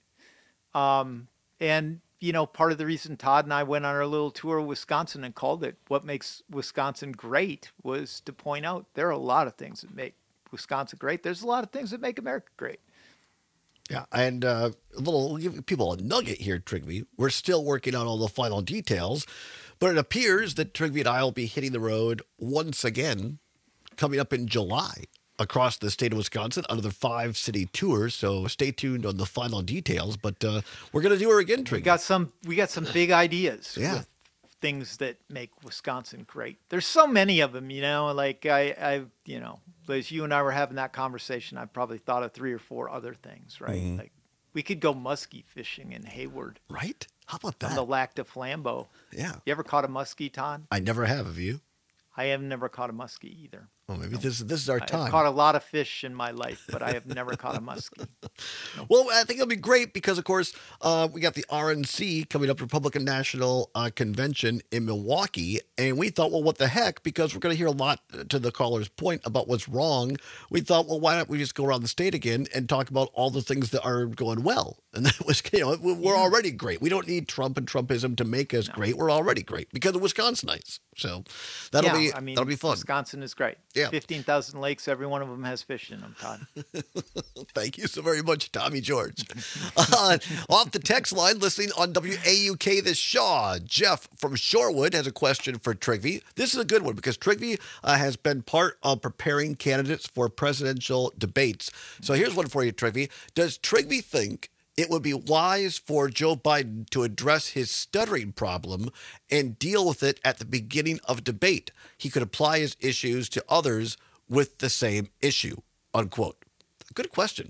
Um, and, you know, part of the reason Todd and I went on our little tour of Wisconsin and called it What Makes Wisconsin Great was to point out there are a lot of things that make Wisconsin great. There's a lot of things that make America great. Yeah, and uh, a little, we'll give people a nugget here, Trigby. We're still working on all the final details, but it appears that Trigby and I will be hitting the road once again coming up in July across the state of Wisconsin under the five city tours. So stay tuned on the final details, but uh, we're going to do her again, Trigby. We got some, we got some big ideas. Yeah. With things that make Wisconsin great. There's so many of them, you know, like I, I, you know, as you and I were having that conversation, I probably thought of three or four other things, right? Mm-hmm. Like we could go muskie fishing in Hayward. Right? How about that? On the Lac de Flambeau. Yeah. You ever caught a muskie, Todd? I never have, have you? I have never caught a muskie either. Well, maybe this, this is our I've time. caught a lot of fish in my life, but I have never caught a muskie. Well, I think it'll be great because, of course, uh, we got the R N C coming up, Republican National uh, Convention in Milwaukee. And we thought, well, what the heck? Because we're going to hear a lot, to the caller's point, about what's wrong. We thought, well, why don't we just go around the state again and talk about all the things that are going well? And that was, you know, we're already great. We don't need Trump and Trumpism to make us no. great. We're already great because of Wisconsinites. So that'll yeah, be I mean, that'll be fun. Wisconsin is great. Yeah. fifteen thousand lakes. Every one of them has fish in them, Todd. Thank you so very much, Tommy George. uh, off the text line, listening on W A U K this Shaw. Jeff from Shorewood has a question for Trigby. This is a good one because Trigby uh, has been part of preparing candidates for presidential debates. So here's one for you, Trigby. Does Trigby think it would be wise for Joe Biden to address his stuttering problem and deal with it at the beginning of debate? He could apply his issues to others with the same issue, unquote. Good question.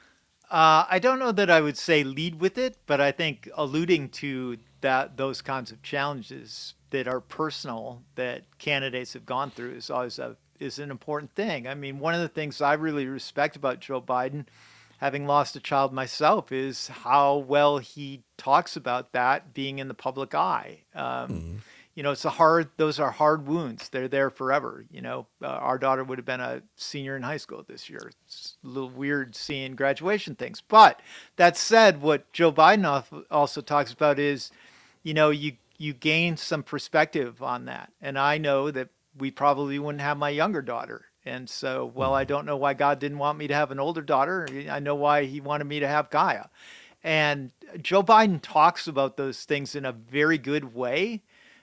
Uh, I don't know that I would say lead with it, but I think alluding to that those kinds of challenges that are personal that candidates have gone through is always a, is an important thing. I mean, one of the things I really respect about Joe Biden, having lost a child myself, is how well he talks about that being in the public eye. Um, mm-hmm. You know, it's a hard, those are hard wounds. They're there forever. You know, uh, our daughter would have been a senior in high school this year. It's a little weird seeing graduation things. But that said, what Joe Biden also talks about is, you know, you, you gain some perspective on that. And I know that we probably wouldn't have my younger daughter. And so, well, I don't know why God didn't want me to have an older daughter. I know why he wanted me to have Gaia. And Joe Biden talks about those things in a very good way,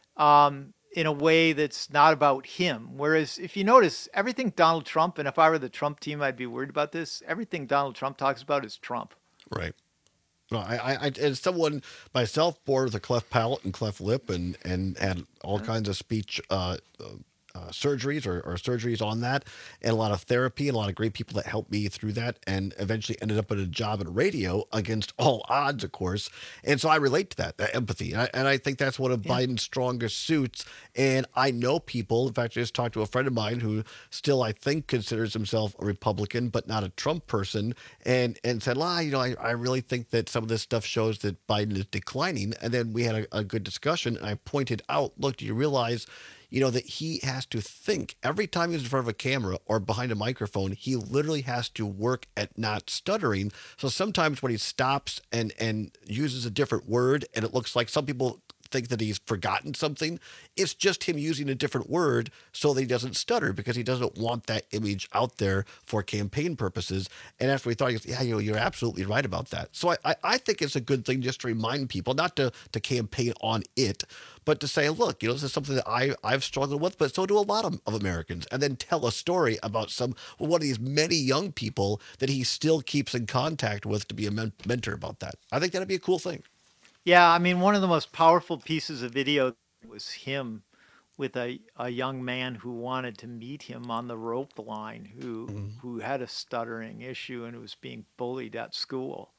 um, in a way that's not about him. Whereas if you notice, everything Donald Trump, and if I were the Trump team, I'd be worried about this, everything Donald Trump talks about is Trump. Right. No, I, I, as someone myself, born with a cleft palate and cleft lip and, and had all mm-hmm. kinds of speech uh, uh, Uh, surgeries or, or surgeries on that, and a lot of therapy and a lot of great people that helped me through that, and eventually ended up at a job in radio against all odds, of course. And so I relate to that, that empathy. And I, and I think that's one of yeah. Biden's strongest suits. And I know people, in fact, I just talked to a friend of mine who still, I think, considers himself a Republican, but not a Trump person, and, and said, well, you know, I, I really think that some of this stuff shows that Biden is declining. And then we had a, a good discussion, and I pointed out, look, do you realize you know, that he has to think every time he's in front of a camera or behind a microphone, he literally has to work at not stuttering. So sometimes when he stops and, and uses a different word and it looks like some people think that he's forgotten something, it's just him using a different word so that he doesn't stutter because he doesn't want that image out there for campaign purposes. And after we thought, he goes, yeah, you know, you're absolutely right about that. So I, I, I think it's a good thing just to remind people, not to, to campaign on it, but to say, look, you know, this is something that I, I've struggled with, but so do a lot of, of Americans. And then tell a story about some well, one of these many young people that he still keeps in contact with to be a men- mentor about that. I think that'd be a cool thing. Yeah, I mean, one of the most powerful pieces of video was him with a, a young man who wanted to meet him on the rope line, who mm-hmm. who had a stuttering issue and was being bullied at school.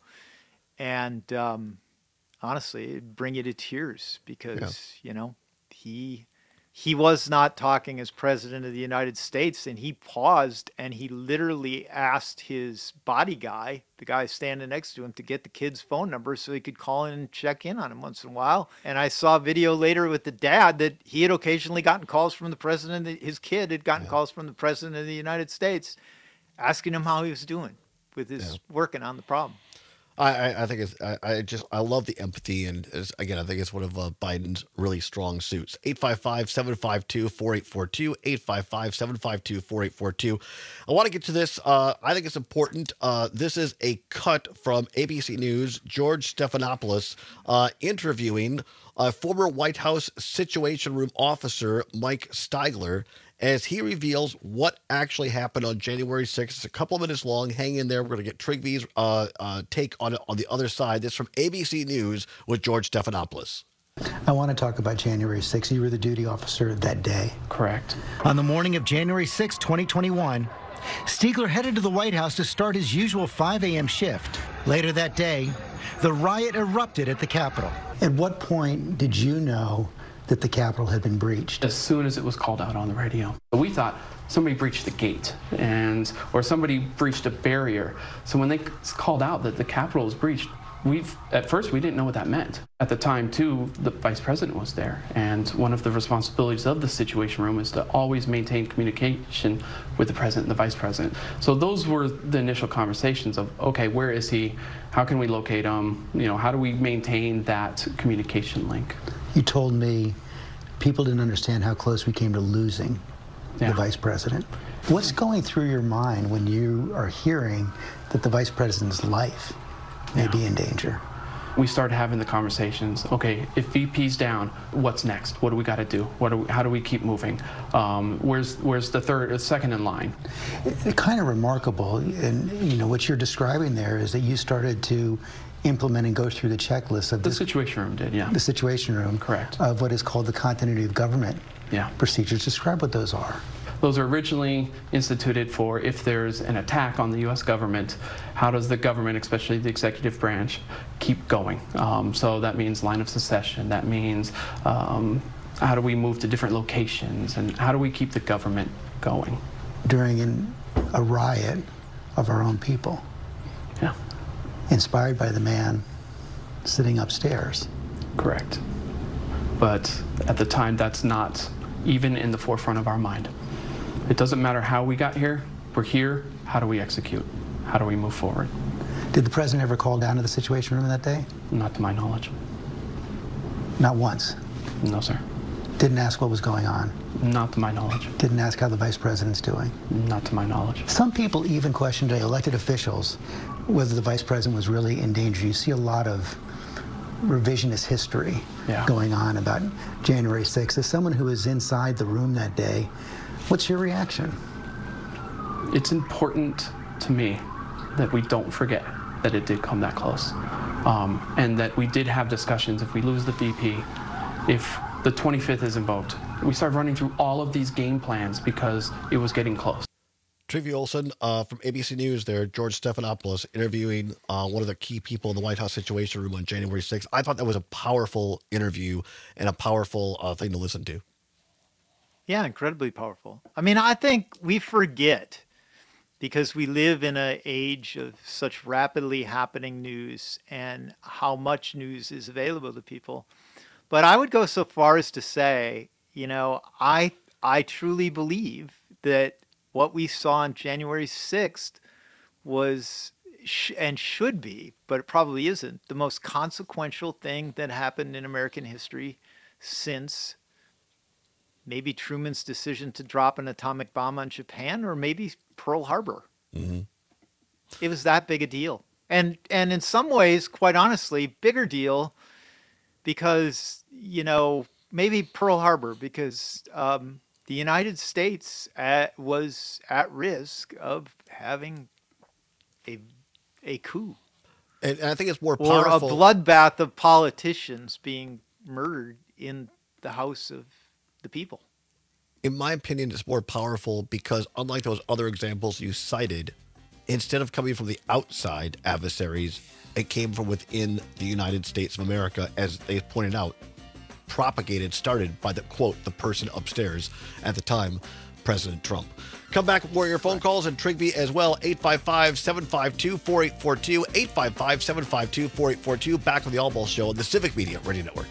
And um, honestly, it'd bring you to tears because, yeah. you know, he he was not talking as president of the United States, and he paused and he literally asked his body guy, the guy standing next to him, to get the kid's phone number so he could call in and check in on him once in a while. And I saw a video later with the dad that he had occasionally gotten calls from the president, his kid had gotten yeah. calls from the president of the United States asking him how he was doing with his yeah. working on the problem. I, I think it's, I, I just, I love the empathy. And it's, again, I think it's one of uh, Biden's really strong suits. eight five five, seven five two, four eight four two, eight five five, seven five two, four eight four two. I want to get to this. Uh, I think it's important. Uh, this is a cut from A B C News, George Stephanopoulos, uh, interviewing uh, former White House Situation Room officer Mike Stigler, as he reveals what actually happened on January sixth. It's a couple of minutes long. Hang in there. We're going to get Trygve's uh, uh, take on it on the other side. This is from A B C News with George Stephanopoulos. I want to talk about January sixth. You were the duty officer that day. Correct. On the morning of January sixth, twenty twenty-one, Stigler headed to the White House to start his usual five a.m. shift. Later that day, the riot erupted at the Capitol. At what point did you know that the Capitol had been breached? As soon as it was called out on the radio. We thought somebody breached the gate and or somebody breached a barrier. So when they called out that the Capitol was breached, we've at first we didn't know what that meant. At the time too, the vice president was there, and one of the responsibilities of the Situation Room is to always maintain communication with the president and the vice president. So those were the initial conversations of, okay, where is he? How can we locate him? You know, how do we maintain that communication link? You told me people didn't understand how close we came to losing yeah. the vice president. What's going through your mind when you are hearing that the vice president's life may yeah. be in danger? We started having the conversations. Okay, if V P's down, what's next? What do we got to do? What do we, how do we keep moving? Um, where's where's the third, uh, second in line? It's it, kind of remarkable, and you know what you're describing there is that you started to implement and go through the checklist of the this, Situation Room did, yeah. The Situation Room, correct, of what is called the continuity of government yeah. procedures. Describe what those are. Those are originally instituted for if there's an attack on the U S government, how does the government, especially the executive branch, keep going? Um, so that means line of succession. That means um, how do we move to different locations, and how do we keep the government going? During an, a riot of our own people. Yeah. Inspired by the man sitting upstairs. Correct. But at the time, that's not even in the forefront of our mind. It doesn't matter how we got here. We're here. How do we execute? How do we move forward? Did the president ever call down to the Situation Room that day? Not to my knowledge. Not once? No, sir. Didn't ask what was going on? Not to my knowledge. Didn't ask how the vice president's doing? Not to my knowledge. Some people even question today, elected officials, whether the vice president was really in danger. You see a lot of revisionist history yeah. going on about January sixth. As someone who was inside the room that day, what's your reaction? It's important to me that we don't forget that it did come that close. Um, and that we did have discussions. If we lose the V P, if the twenty-fifth is invoked, we started running through all of these game plans because it was getting close. Trygve Olsen uh, from A B C News there, George Stephanopoulos, interviewing uh, one of the key people in the White House Situation Room on January sixth. I thought that was a powerful interview and a powerful uh, thing to listen to. Yeah, incredibly powerful. I mean, I think we forget because we live in an age of such rapidly happening news and how much news is available to people. But I would go so far as to say, you know, I I truly believe that what we saw on January sixth was sh- and should be, but it probably isn't, the most consequential thing that happened in American history since maybe Truman's decision to drop an atomic bomb on Japan, or maybe Pearl Harbor. Mm-hmm. It was that big a deal. And and in some ways, quite honestly, bigger deal because, you know, maybe Pearl Harbor, because um, the United States at, was at risk of having a a coup. And, and I think it's more powerful. Or a bloodbath of politicians being murdered in the House of the People. In my opinion, it's more powerful because unlike those other examples you cited, instead of coming from the outside adversaries, it came from within the United States of America, as they pointed out. propagated, started by the, quote, the person upstairs at the time, President Trump. Come back with more of your phone calls and Trigby as well. eight five five, seven five two, four eight four two, eight five five, seven five two, four eight four two. Back with the All Ball Show on the Civic Media Radio Network.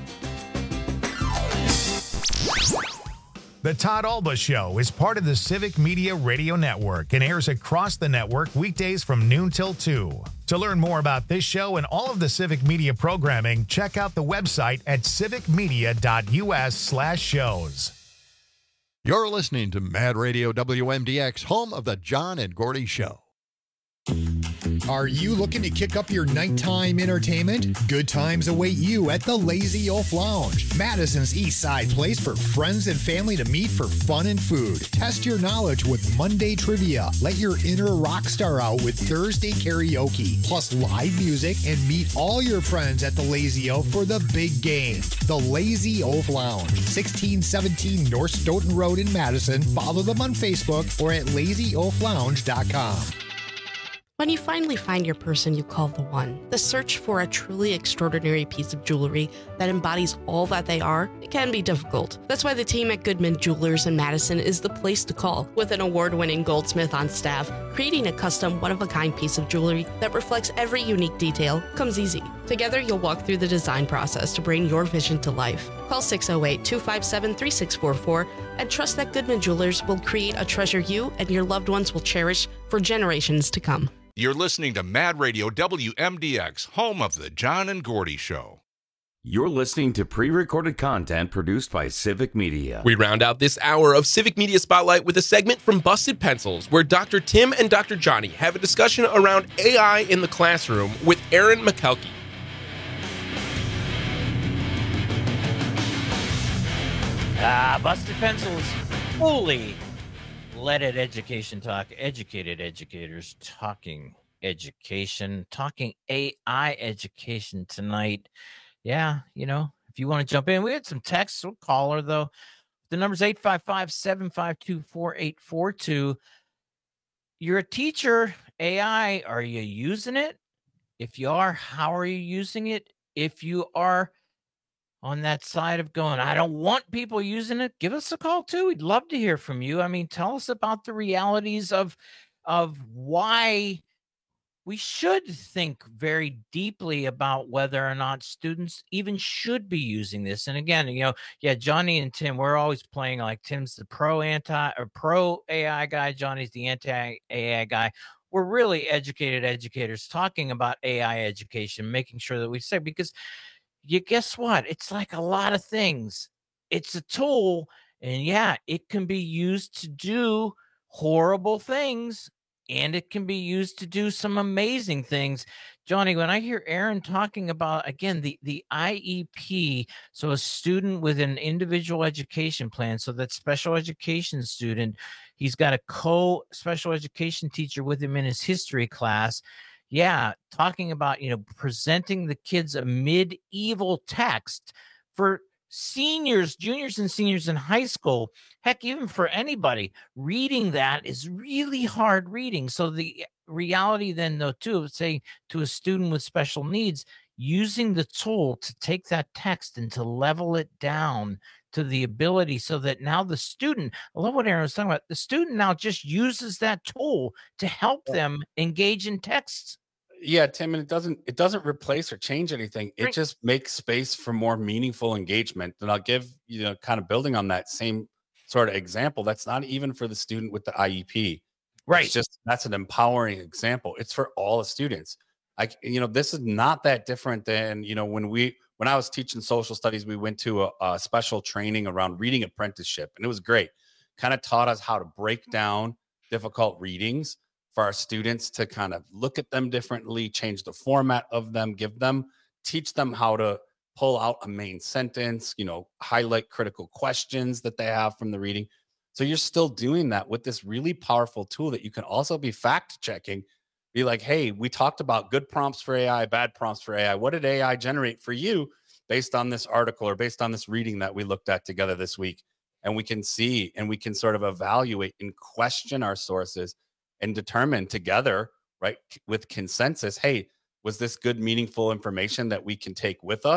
The Todd Alba Show is part of the Civic Media Radio Network and airs across the network weekdays from noon till two. To learn more about this show and all of the Civic Media programming, check out the website at civicmedia.us slash shows. You're listening to Mad Radio W M D X, home of the John and Gordy Show. Are you looking to kick up your nighttime entertainment? Good times await you at the Lazy Oaf Lounge, Madison's East Side place for friends and family to meet for fun and food. Test your knowledge with Monday trivia. Let your inner rock star out with Thursday karaoke, plus live music, and meet all your friends at the Lazy Oaf for the big game. The Lazy Oaf Lounge, sixteen seventeen North Stoughton Road in Madison. Follow them on Facebook or at lazy oaf lounge dot com. When you finally find your person you call the one, the search for a truly extraordinary piece of jewelry that embodies all that they are, it can be difficult. That's why the team at Goodman Jewelers in Madison is the place to call. With an award-winning goldsmith on staff, creating a custom one-of-a-kind piece of jewelry that reflects every unique detail comes easy. Together, you'll walk through the design process to bring your vision to life. Call six oh eight, two five seven, three six four four and trust that Goodman Jewelers will create a treasure you and your loved ones will cherish for generations to come. You're listening to Mad Radio W M D X, home of the John and Gordy Show. You're listening to pre-recorded content produced by Civic Media. We round out this hour of Civic Media Spotlight with a segment from Busted Pencils, where Doctor Tim and Doctor Johnny have a discussion around A I in the classroom with Aaron McKelkey. Ah, Busted Pencils, fully let it education talk. Educated educators talking education, talking A I education tonight. Yeah, you know, if you want to jump in, we had some texts. We'll call her, though. The number's eight five five, seven five two, four eight four two. You're a teacher, A I. Are you using it? If you are, how are you using it? If you are on that side of going, I don't want people using it, give us a call too. We'd love to hear from you. I mean, tell us about the realities of, of why we should think very deeply about whether or not students even should be using this. And again, you know, yeah, Johnny and Tim, we're always playing like Tim's the pro anti or pro A I guy. Johnny's the anti A I guy. We're really educated educators talking about A I education, making sure that we say, because you guess what? It's like a lot of things. It's a tool, and yeah, it can be used to do horrible things, and it can be used to do some amazing things. Johnny, when I hear Aaron talking about, again, the, the I E P, so a student with an individual education plan, so that special education student, he's got a co-special education teacher with him in his history class. Yeah, talking about, you know, presenting the kids a medieval text for seniors, juniors and seniors in high school. Heck, even for anybody, reading that is really hard reading. So the reality then, though, too, of saying to a student with special needs, using the tool to take that text and to level it down to the ability so that now the student, I love what Aaron was talking about, the student now just uses that tool to help them engage in texts. Yeah, Tim, and it doesn't it doesn't replace or change anything. It just makes space for more meaningful engagement. And I'll give, you know, kind of building on that same sort of example, that's not even for the student with the I E P. Right. It's just, that's an empowering example. It's for all the students. I, you know, this is not that different than, you know, when we, when I was teaching social studies, we went to a, a special training around reading apprenticeship, and it was great. Kind of taught us how to break down difficult readings for our students to kind of look at them differently, change the format of them, give them, teach them how to pull out a main sentence, you know, highlight critical questions that they have from the reading. So you're still doing that with this really powerful tool that you can also be fact checking. Be like, hey, we talked about good prompts for A I, bad prompts for A I. What did A I generate for you based on this article or based on this reading that we looked at together this week? And we can see, and we can sort of evaluate and question our sources and determine together, right, with consensus, hey, was this good, meaningful information that we can take with us?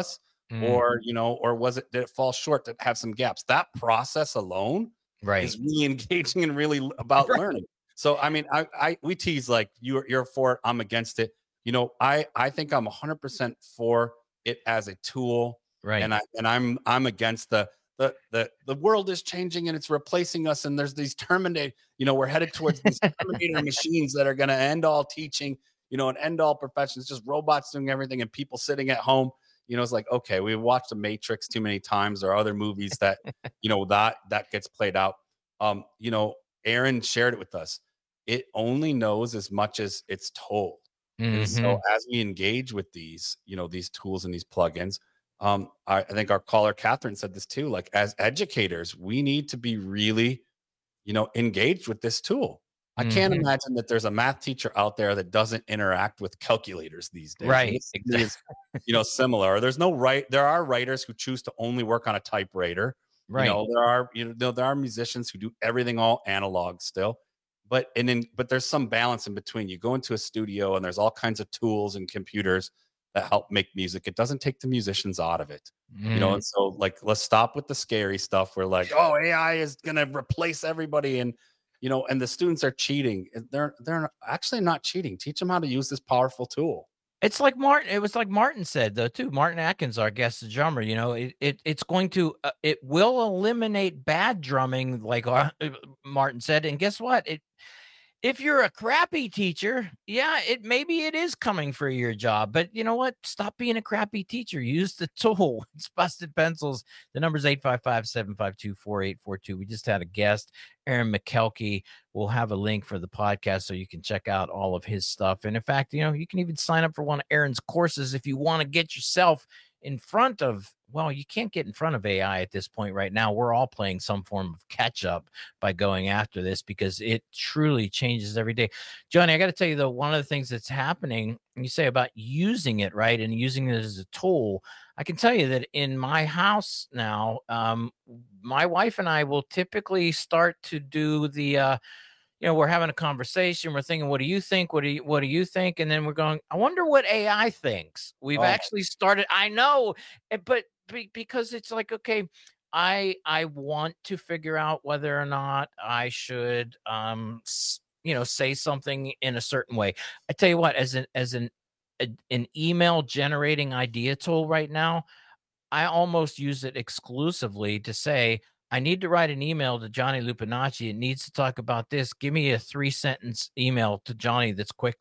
Mm. Or, you know, or was it, did it fall short to have some gaps? That process alone right. is really engaging and really about right. learning. So, I mean, I, I, we tease like you're, you're for it, I'm against it. You know, I, I think I'm one hundred percent for it as a tool. Right. And I, and I'm, I'm against the, the, the, the world is changing and it's replacing us. And there's these Terminator, you know, we're headed towards these Terminator machines that are going to end all teaching, you know, and end all professions, just robots doing everything and people sitting at home. You know, it's like, okay, we've watched The Matrix too many times or other movies that, you know, that, that gets played out. Um, you know, Aaron shared it with us. It only knows as much as it's told. Mm-hmm. And so as we engage with these, you know, these tools and these plugins, um, I, I think our caller, Catherine, said this too, like as educators, we need to be really, you know, engaged with this tool. I can't mm-hmm. imagine that there's a math teacher out there that doesn't interact with calculators these days. Right. Exactly. Is, you know, similar. There's no right. There are writers who choose to only work on a typewriter. Right. You know, there are, you know, there are musicians who do everything all analog still. But and then, but there's some balance in between. You go into a studio and there's all kinds of tools and computers that help make music. It doesn't take the musicians out of it. Mm. You know, and so like, let's stop with the scary stuff. We're like, oh, A I is going to replace everybody. And, you know, and the students are cheating. They're they're actually not cheating. Teach them how to use this powerful tool. It's like Martin. It was like Martin said though too. Martin Atkins, our guest drummer. You know, it, it it's going to uh, it will eliminate bad drumming, like uh, Martin said. And guess what? It if you're a crappy teacher, yeah, it maybe it is coming for your job. But you know what? Stop being a crappy teacher. Use the tool. It's Busted Pencils. The number's eight five five, seven five two, four eight four two. We just had a guest, Aaron McKelkey. We'll have a link for the podcast so you can check out all of his stuff. And in fact, you know, you can even sign up for one of Aaron's courses if you want to get yourself in front of, well, you can't get in front of A I at this point right now. We're all playing some form of catch up by going after this because it truly changes every day. Johnny, I got to tell you, though, one of the things that's happening, you say about using it, right, and using it as a tool, I can tell you that in my house now, um, my wife and I will typically start to do the, uh, you know, we're having a conversation. We're thinking, what do you think? What do you, what do you think? And then we're going, I wonder what A I thinks. We've oh. actually started. I know, but be, because it's like, okay, I, I want to figure out whether or not I should, um, you know, say something in a certain way. I tell you what, as an, as an, a, an email generating idea tool right now, I almost use it exclusively to say, I need to write an email to Johnny Lupinacci. It needs to talk about this. Give me a three sentence email to Johnny that's quick.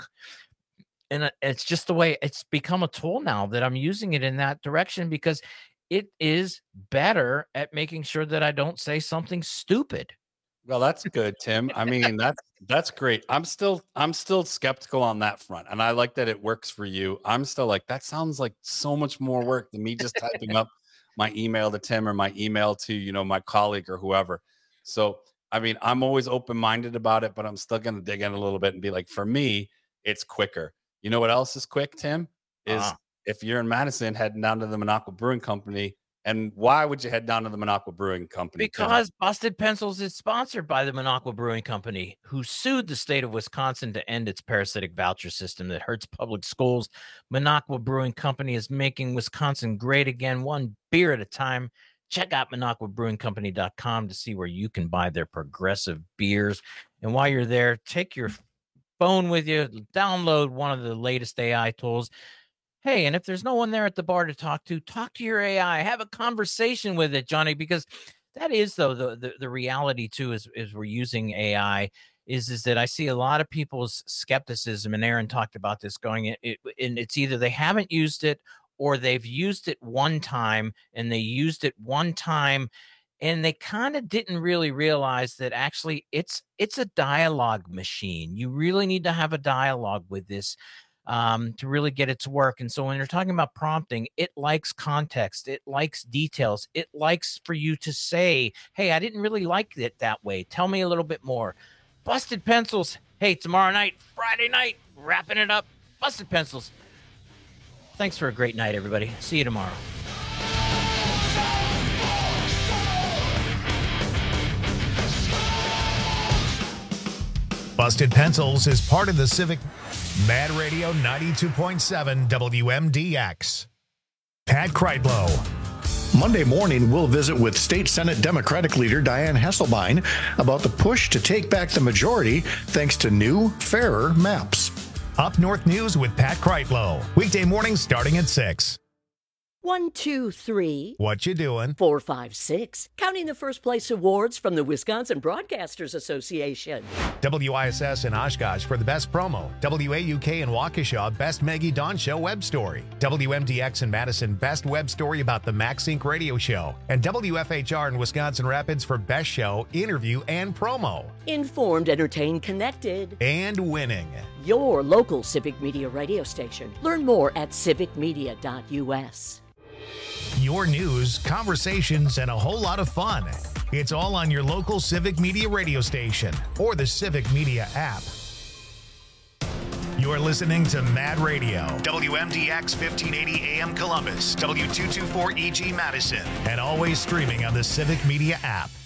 And it's just the way it's become a tool now that I'm using it in that direction because it is better at making sure that I don't say something stupid. Well, that's good, Tim. I mean, that's, that's great. I'm still, I'm still skeptical on that front. And I like that it works for you. I'm still like, that sounds like so much more work than me just typing up my email to Tim or my email to, you know, my colleague or whoever. So, I mean, I'm always open-minded about it, but I'm still going to dig in a little bit and be like, for me, it's quicker. You know what else is quick, Tim? Is uh-huh. if you're in Madison heading down to the Minocqua Brewing Company. And why would you head down to the Minocqua Brewing Company? Because Tim? Busted Pencils is sponsored by the Minocqua Brewing Company, who sued the state of Wisconsin to end its parasitic voucher system that hurts public schools. Minocqua Brewing Company is making Wisconsin great again, one beer at a time. Check out Minocqua Brewing Company dot com to see where you can buy their progressive beers. And while you're there, take your phone with you, download one of the latest A I tools. Hey, and if there's no one there at the bar to talk to, talk to your A I. Have a conversation with it, Johnny, because that is, though, the, the, the reality, too, is, is we're using A I, is, is that I see a lot of people's skepticism, and Aaron talked about this going, it, it, and it's either they haven't used it or they've used it one time, and they used it one time, and they kind of didn't really realize that actually it's it's a dialogue machine. You really need to have a dialogue with this um, to really get it to work. And so when you're talking about prompting, it likes context. It likes details. It likes for you to say, hey, I didn't really like it that way. Tell me a little bit more. Busted Pencils. Hey, tomorrow night, Friday night, wrapping it up. Busted Pencils. Thanks for a great night, everybody. See you tomorrow. Busted Pencils is part of the Civic Mad Radio ninety-two point seven W M D X. Pat Kreitlow. Monday morning, we'll visit with State Senate Democratic leader Dianne Hasselbein about the push to take back the majority thanks to new, fairer maps. Up North News with Pat Kreitlow. Weekday mornings starting at six. One, two, three. What you doing? Four, five, six. Counting the first place awards from the Wisconsin Broadcasters Association. W I S S in Oshkosh for the best promo. W A U K in Waukesha, best Maggie Dawn Show web story. W M D X in Madison, best web story about the MaxSync radio show. And W F H R in Wisconsin Rapids for best show, interview, and promo. Informed, entertained, connected. And winning. Your local Civic Media radio station. Learn more at civic media dot U S. Your news, conversations, and a whole lot of fun. It's all on your local Civic Media radio station or the Civic Media app. You're listening to Mad Radio, W M D X fifteen eighty A M Columbus, W two twenty-four E G Madison, and always streaming on the Civic Media app.